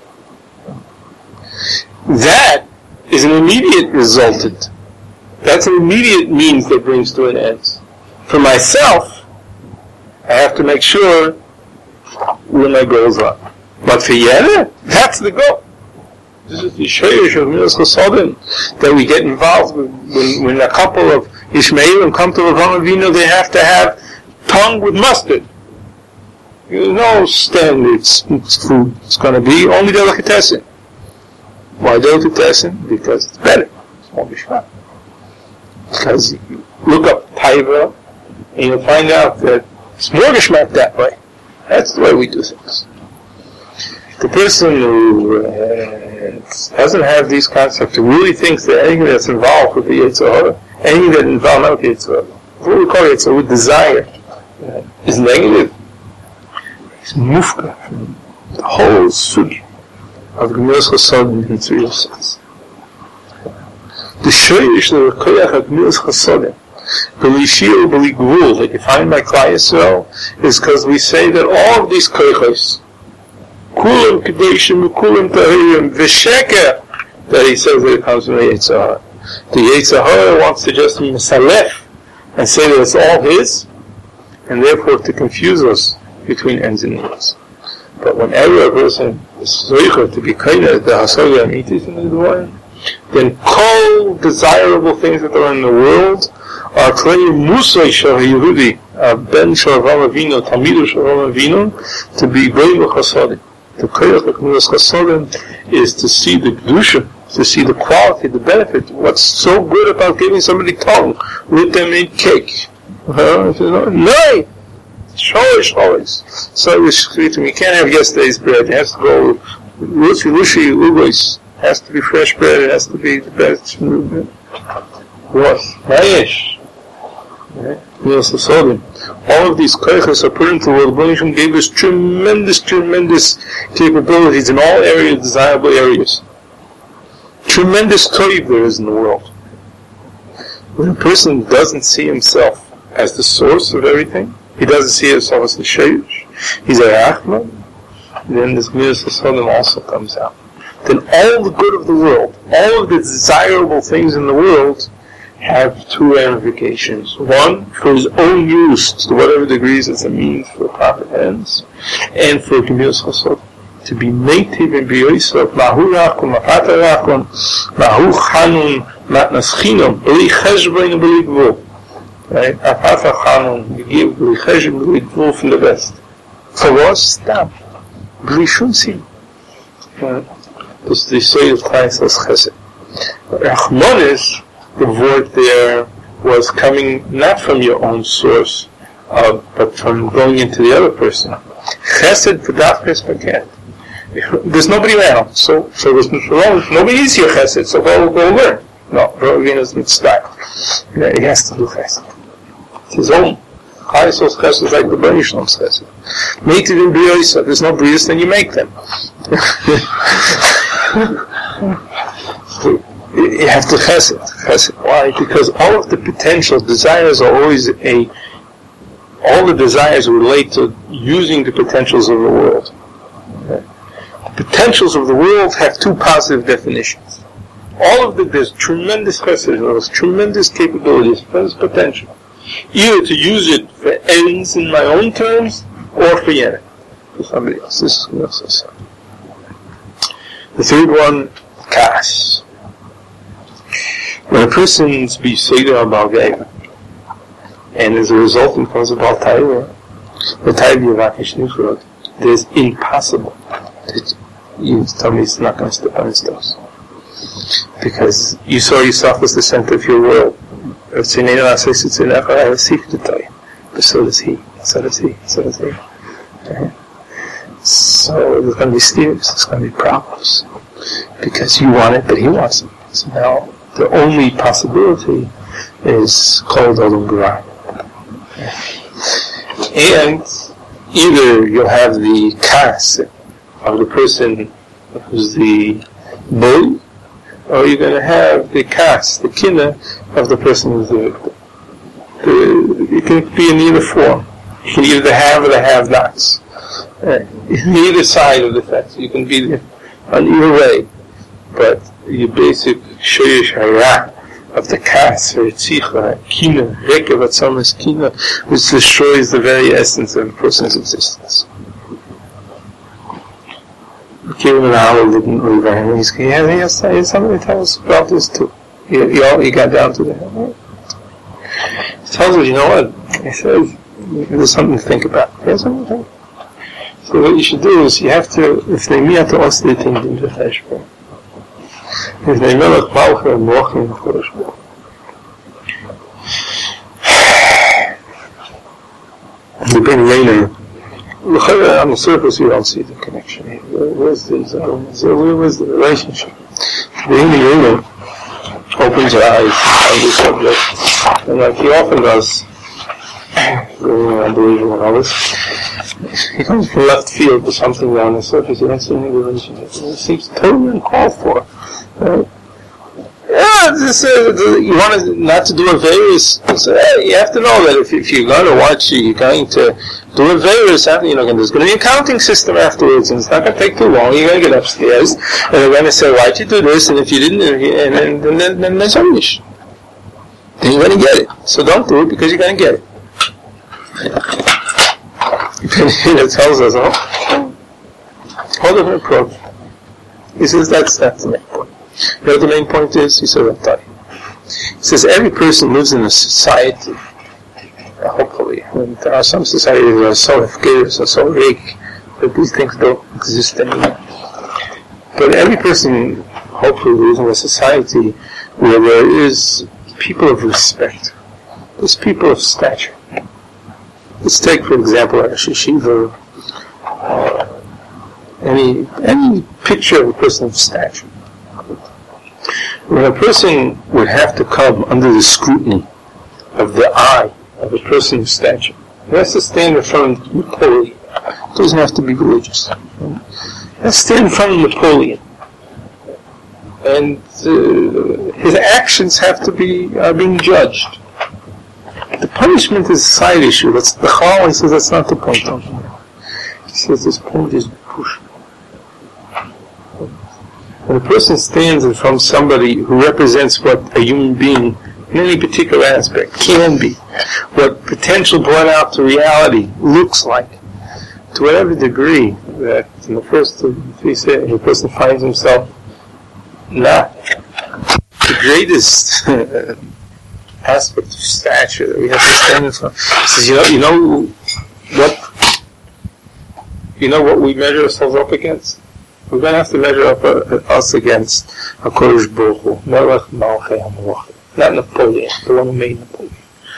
That is an immediate resultant. That's an immediate means that brings to an end. For myself, I have to make sure where my goals are. But for Yene, that's the goal. This is the Sheyesh of Gemilas Chasodim that we get involved with. When a couple of Ishmaelim come to Avraham Avinu, they have to have tongue with mustard. There's no standard food it's going to be, only delicatessen. Why delicatessen? Because it's better. It's more bishvat. Because you look up Taiva, and you'll find out that it's more geschmack that way. That's the way we do things. The person who doesn't have these concepts, who really thinks that anything that's involved with the Yetzer Hara, anything that involves not with the Yetzer Hara, what we call Yetzer Hara, with desire, is negative. It's mufka from the whole sugi of Gemilas Chasodim in three sense. The sheyesh the rekoyach of Gemilas Chasodim, b'lishir b'ligvul, that you find by Klal Yisrael, is because we say that all of these koychos, kulam kedeshim, kulam tahirim, v'sheker, that he says that it comes from the Yetzer Hara. The Yetzer Hara wants to just misalef and say that it's all his, and therefore to confuse us between ends and ends. But whenever a person is zoicher to be kinder the hasoga and itis in the Dvarim, then all desirable things that are in the world are claiming musay shel Yehudi, ben shel Avraham Avinu, tamidu shel Avraham Avinu, to be brave of chasodim. The koyach of Gemilas Chasodim is to see the kedusha, to see the quality, the benefit. What's so good about giving somebody tongue with them in cake? No! Always. So you can't have yesterday's bread. It has to go lushi ugos. It has to be fresh bread. It has to be the best bread. What? Mayesh. All of these koiches are put into the world. Bonishim gave us tremendous capabilities in all areas, desirable areas. Tremendous toiv there is in the world. When a person doesn't see himself as the source of everything, he doesn't see himself as the sheyesh, he's a Rahman, then this Gemilas Chasodim also comes out. Then all the good of the world, all of the desirable things in the world, have two ramifications. One, for his own use, to whatever degrees it's a means for proper ends, and for Gemilas Chasodim. To be native and be yoisav, mahu rachon, mafata rachon, mahu chanun, matnas chinam, b'li cheshbein, b'li gvul. Right? Afata chanun, you give b'li cheshbein, b'li gvul from the best. For what? Stop. B'li shum sin. This is the say of Klal Yisrael's chesed. Rachmanis, the word there was coming not from your own source, but from going into the other person. Chesed v'dafkes paket. There's nobody around, so there's nobody is your chesed, so go learn. No, Ravina's mitzvah. He has to do chesed. It's his own. Klal Yisrael's chesed is like the Bnei Shalom's chesed. Native in Briyosa, there's no Briyos, then you make them. You have to chesed. Why? Because all of the potential desires are always all the desires relate to using the potentials of the world. Okay? The potentials of the world have two positive definitions. All of there's tremendous chesed, there's tremendous capabilities, tremendous potential. Either to use it for ends in my own terms, or for yenet, for somebody else. This is Gemilas Chasodim. The third one, kas. When a person's be seder about Geva, and as a result it comes about Taira, the Taira Yavakish Nifrod, there's impossible that you tell me it's not going to step on his toes. Because you saw yourself as the center of your world. So does he. So does he. So does he. So there's going to be steers. There's going to be problems because you want it, but he wants it. So now the only possibility is called Olam Bara. And either you'll have the kas of the person who's the bull, or you're going to have the kas, the kina, of the person who's the victim. You can be in either form. You can either have or the have-nots. In either side of the fence. You can be on either way. But your basic shoyesh hara of the kas, or tzitzicha, kina, rekev atzamas kina, which destroys the very essence of a person's existence. Kivin Howell didn't leave him. He has something to tell us about this too. He got down to that. He tells us, you know what? He says, there's something to think about. There's something to think about. So what you should do is, you have to, if they meet at the Osli thing, in the Feshbon. If they meet at Malcha and Mocha in the Feshbon. The Ben Rainer, on the surface you don't see the connection. Where's the relationship? The Rainer opens your eyes on this subject, and like he often does, very unbelievable and others, he comes from left field with something on the surface, you don't see any relationship. It seems totally uncalled for. Right? Yeah, you want not to do a virus. You have to know that if you're going to watch it, you're going to do a virus. There's going to be a counting system afterwards, and it's not going to take too long. You're going to get upstairs, and they're going to say, "Why'd you do this?" And if you didn't, and then there's no issue. Then you're going to get it. So don't do it because you're going to get it. It tells us whole different approach. He says that's the main point. You know what the main point is? He says, I'll tell you. He says every person lives in a society, hopefully. There are some societies that are so efkerish, so weak, that these things don't exist anymore. But every person, hopefully, lives in a society where there is people of respect. There's people of stature. Let's take, for example, a yeshiva, any picture of a person of stature. When a person would have to come under the scrutiny of the eye of a person of stature, he has to stand in front of Napoleon. It doesn't have to be religious. He has to stand in front of Napoleon. And his actions are being judged. The punishment is a side issue. That's the Chal. He says that's not the point. He says this point is push. When a person stands in front of somebody who represents what a human being, in any particular aspect, can be, what potential brought out to reality looks like, to whatever degree that in the first 3 seconds the person finds himself not the greatest aspect of stature that we have to stand in front. He says, you know what we measure ourselves up against? We're going to have to measure up us against HaKadosh Baruch Hu, Melech Malchei HaMelachim, not Napoleon, the one who made Napoleon.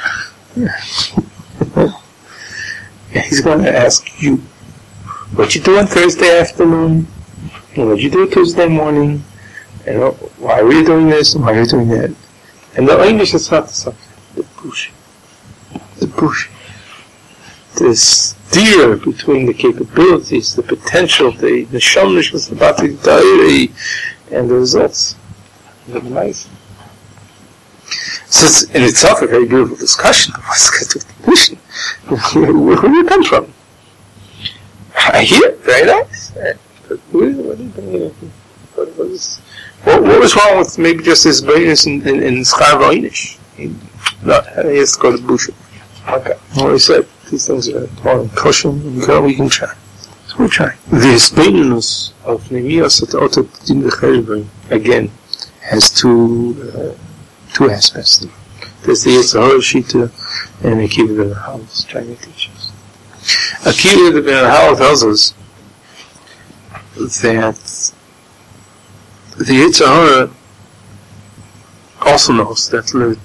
He's going to ask you, what you do on Thursday afternoon, and what you do Tuesday morning, and why are you doing this, and why are you doing that? And the English is not the subject, the push. The steer between the capabilities, the potential, the shomnishness, the batidari, and the results. Isn't it nice? So it's in itself a very beautiful discussion of what's the mission. Where do you come from? I hear, very nice. What was wrong with maybe just his brilliance in Schar V'Einish? No, he has to go to Busha. Okay. Well, he said, these things are all in cushion, we can try. So we're trying. The hispainus of Nehemias at Otot Din V'Cheshbon, again, has two aspects. There's the Yitzhahara Shita and Akiva ben Hal trying to teach us. Akiva ben Hal tells us that the Yitzhahara also knows that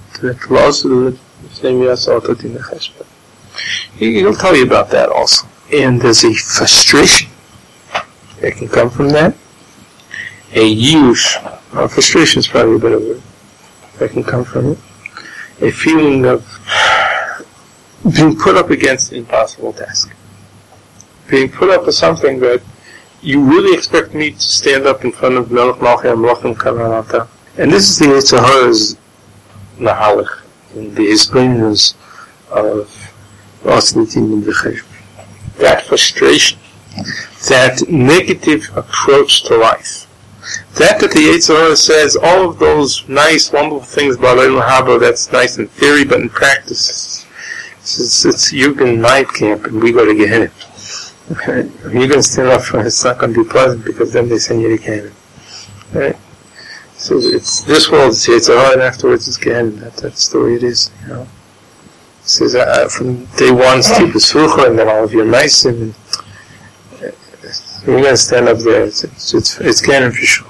he'll tell you about that also. And there's a frustration that can come from that. A yush, frustration is probably a better word, that can come from it. A feeling of being put up against an impossible task. Being put up with something that you really expect me to stand up in front of Melech Malchei HaMelachim Kavanata. And this is the Yetzer Hara's Mahalach, in the explainers of Oslitim and Becheshbon. That frustration, that negative approach to life, that the Yetzer Hara says, all of those nice, wonderful things about Olam Haba, that's nice in theory, but in practice, it's Yugen night camp, and we go to Gehenna. Okay. You're going to stand up for it, it's not going to be pleasant, because then they send you to Gehenna. Right? So it's this world, it's Yetzer Hara, and afterwards it's Gehenna. That's the way it is, you know. It says, from day one, Steve Besrucha, and then all of your nice, and you're going to stand up there. It's Gehenna for sure.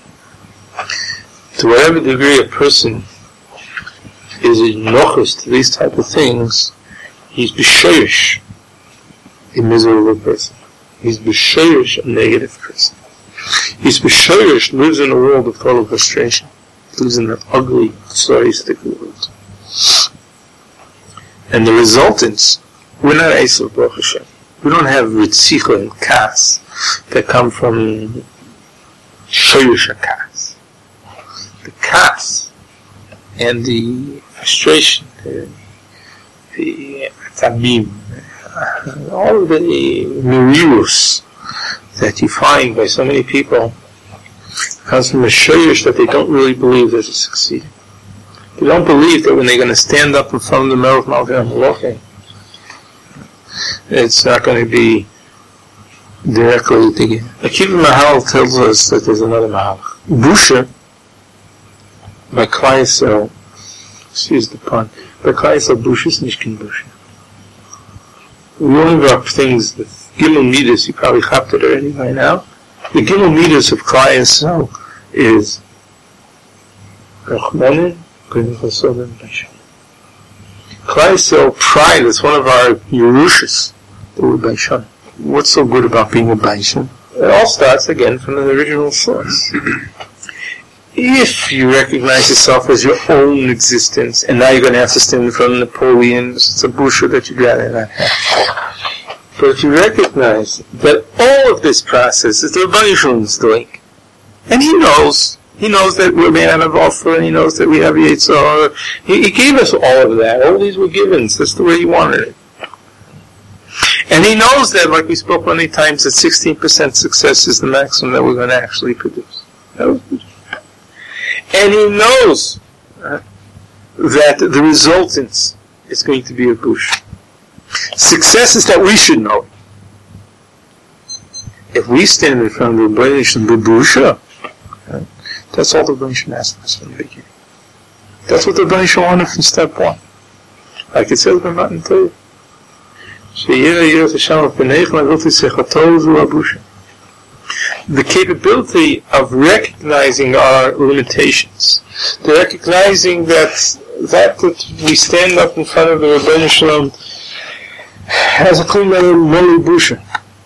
To whatever degree a person is nochus to these type of things, he's b'sheirish, a miserable person. He's b'sheirish, a negative person. He's b'sheirish, lives in a world of total frustration. He lives in that ugly, sorry-stick world. And the resultants, we're not Esav Baruch Hashem. We don't have ritzicha and kas that come from sheirish kas. The kas and the frustration, the tabim, all of the mirirus that you find by so many people comes from a sheirish that they don't really believe they're succeeding. They don't believe that when they're going to stand up in front of the Melech Malchei HaMelachim, it's not going to be directly together. Akiva Mahal tells us that there's another Mahal. Busha, by Klaisel, excuse the pun, by Klaisel, Busha is Nishkin Busha. We only have things, the Gimel Midas, you probably chopped it already by now. The Gimel Midas of Klaisel is Rachmanin, Klaisel, pride, is one of our Yerushas, that we're Baishan. What's so good about being a Baishan? It all starts again from the original source. If you recognize yourself as your own existence, and now you're going to have to stand in front of Napoleon, it's a busha that you'd rather not have. But if you recognize that all of this process is the Rebbeinu Shalom's doing, and he knows that we're man of offer, and he knows that we have Yetzer Hara. He gave us all of that. All these were givens. That's the way he wanted it. And he knows that, like we spoke many times, that 16% success is the maximum that we're going to actually produce. And he knows that the resultants is going to be a bush. Success is that we should know it. If we stand in front of the Rebbeinu Shalom b'busha, that's all the Rebbeinu Shalom asked us from the beginning. That's what the Rebbeinu Shalom wanted from step one. Like it says in Matan Torah. The capability of recognizing our limitations, the recognizing that we stand up in front of the Rebbeinu Shalom has a clean Meli Busha.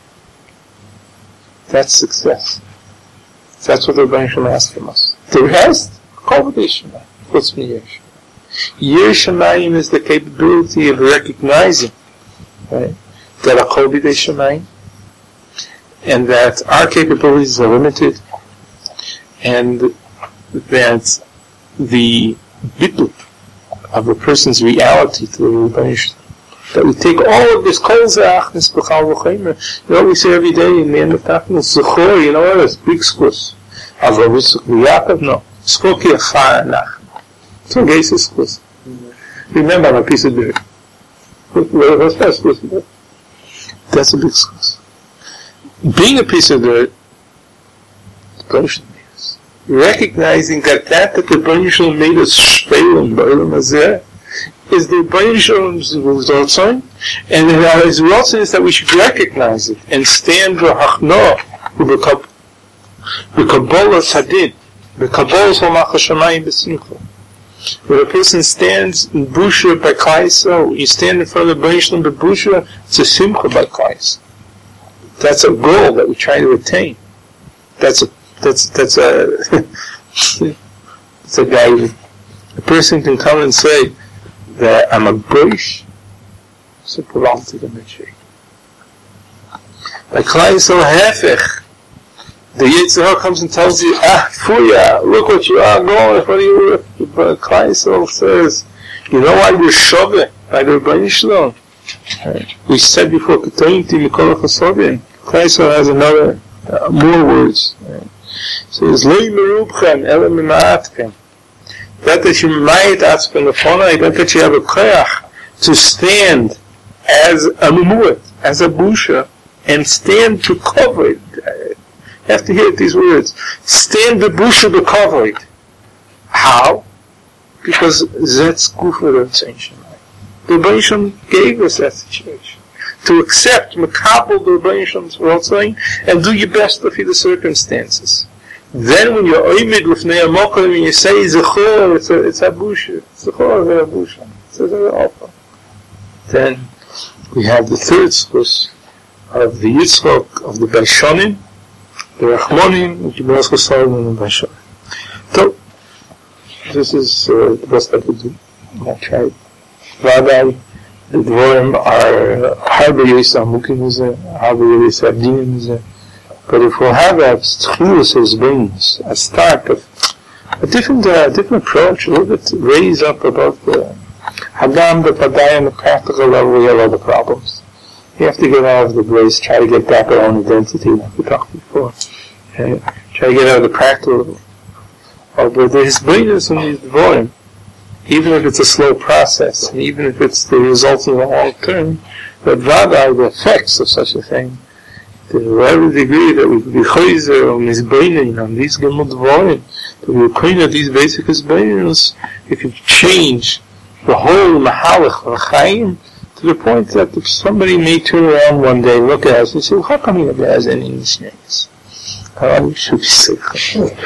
That's success. That's what the Rebbeinu Shalom asks from us. The rest, Kol B'dei Shemayim. What's Yer Shemayim? Yer Shemayim is the capability of recognizing, right, that Kol B'dei Shemayim, and that our capabilities are limited, and that the bittul of a person's reality to the Rebbeinu Shalom, that we take all of this kol ze'achnis b'chal v'chaymer. You know what we say every day in the end of Tachlis? Zechor, you know what? It's big skus. Avol v'Yaakov, no. Skor ki achar nach. So geis is skus. Remember, I'm a piece of dirt. What's that skus? That's a big skus. Being a piece of dirt, the Rebbeinu Shalom made us. Recognizing that the Rebbeinu Shalom made us shpeilim b'olam hazeh, is the Rebbeinu Shalom's Ratzon, and his Ratzon is that we should recognize it and stand v'hachno v'kabbalas hadid v'kabbalas ha'mach hashamayim b'simcha. When a person stands in Busha by Klaiso, you stand in front of the B'nai by Busha, it's a Simcha by Klaiso. That's a goal that we try to attain. That's a guy. A person can come and say that I'm a Boish, so put to the Mitzvah. By Klaiso Hefech, the Yitzhak comes and tells you, Fuya, look what you are going in front of you. But Klaiso says, you know why we're Shoveh by the Rebbeinu Shalom? We said before, Ketointi Mikol HaChasovim. Klaiso has another, more words. So it's Loi Merubchem, Ele Mima'atchem. That you might ask from the phone, that you have a koyach to stand as a mumuat, as a busha, and stand to cover it. You have to hear these words. Stand the busha to cover it. How? Because that's kufa of ancient life. The Rebbeinu gave us that situation. To accept, makabel the Rebbeinu world saying, and do your best to fit the circumstances. Then when you're oimid with ne'amokim and you say zechor, it's a busha. Zechor is a busha. It's a very awful. Then we have the third source of the Yitzchok of the Baishonim, the Rachmonim, which is also Solomon and Baishonim. So, this is the best I could do. I tried. Rabbi, the Dvorim are Harbe Yisa Amukim is a Harbe Yisa Abdinim is a. But if we'll have a Tchilus Hezbenis, a start of a different approach, a little bit raise up above the Hadam, the Padai, and the practical level, we have other problems. You have to get out of the place, try to get back our own identity, like we talked before. Try to get out of the practical level. But the Hezbenis and the Dvorim, even if it's a slow process, and even if it's the result of a long term, but rather the effects of such a thing, to whatever degree that we could be chayzer on Mizbeinin, on these Gemut Dvorim, that we could at these basic Hezbeinos, it could change the whole Mahalach of Chaim to the point that if somebody may turn around one day and look at us and say, well, how come he never has any Nishnayos? How should we say?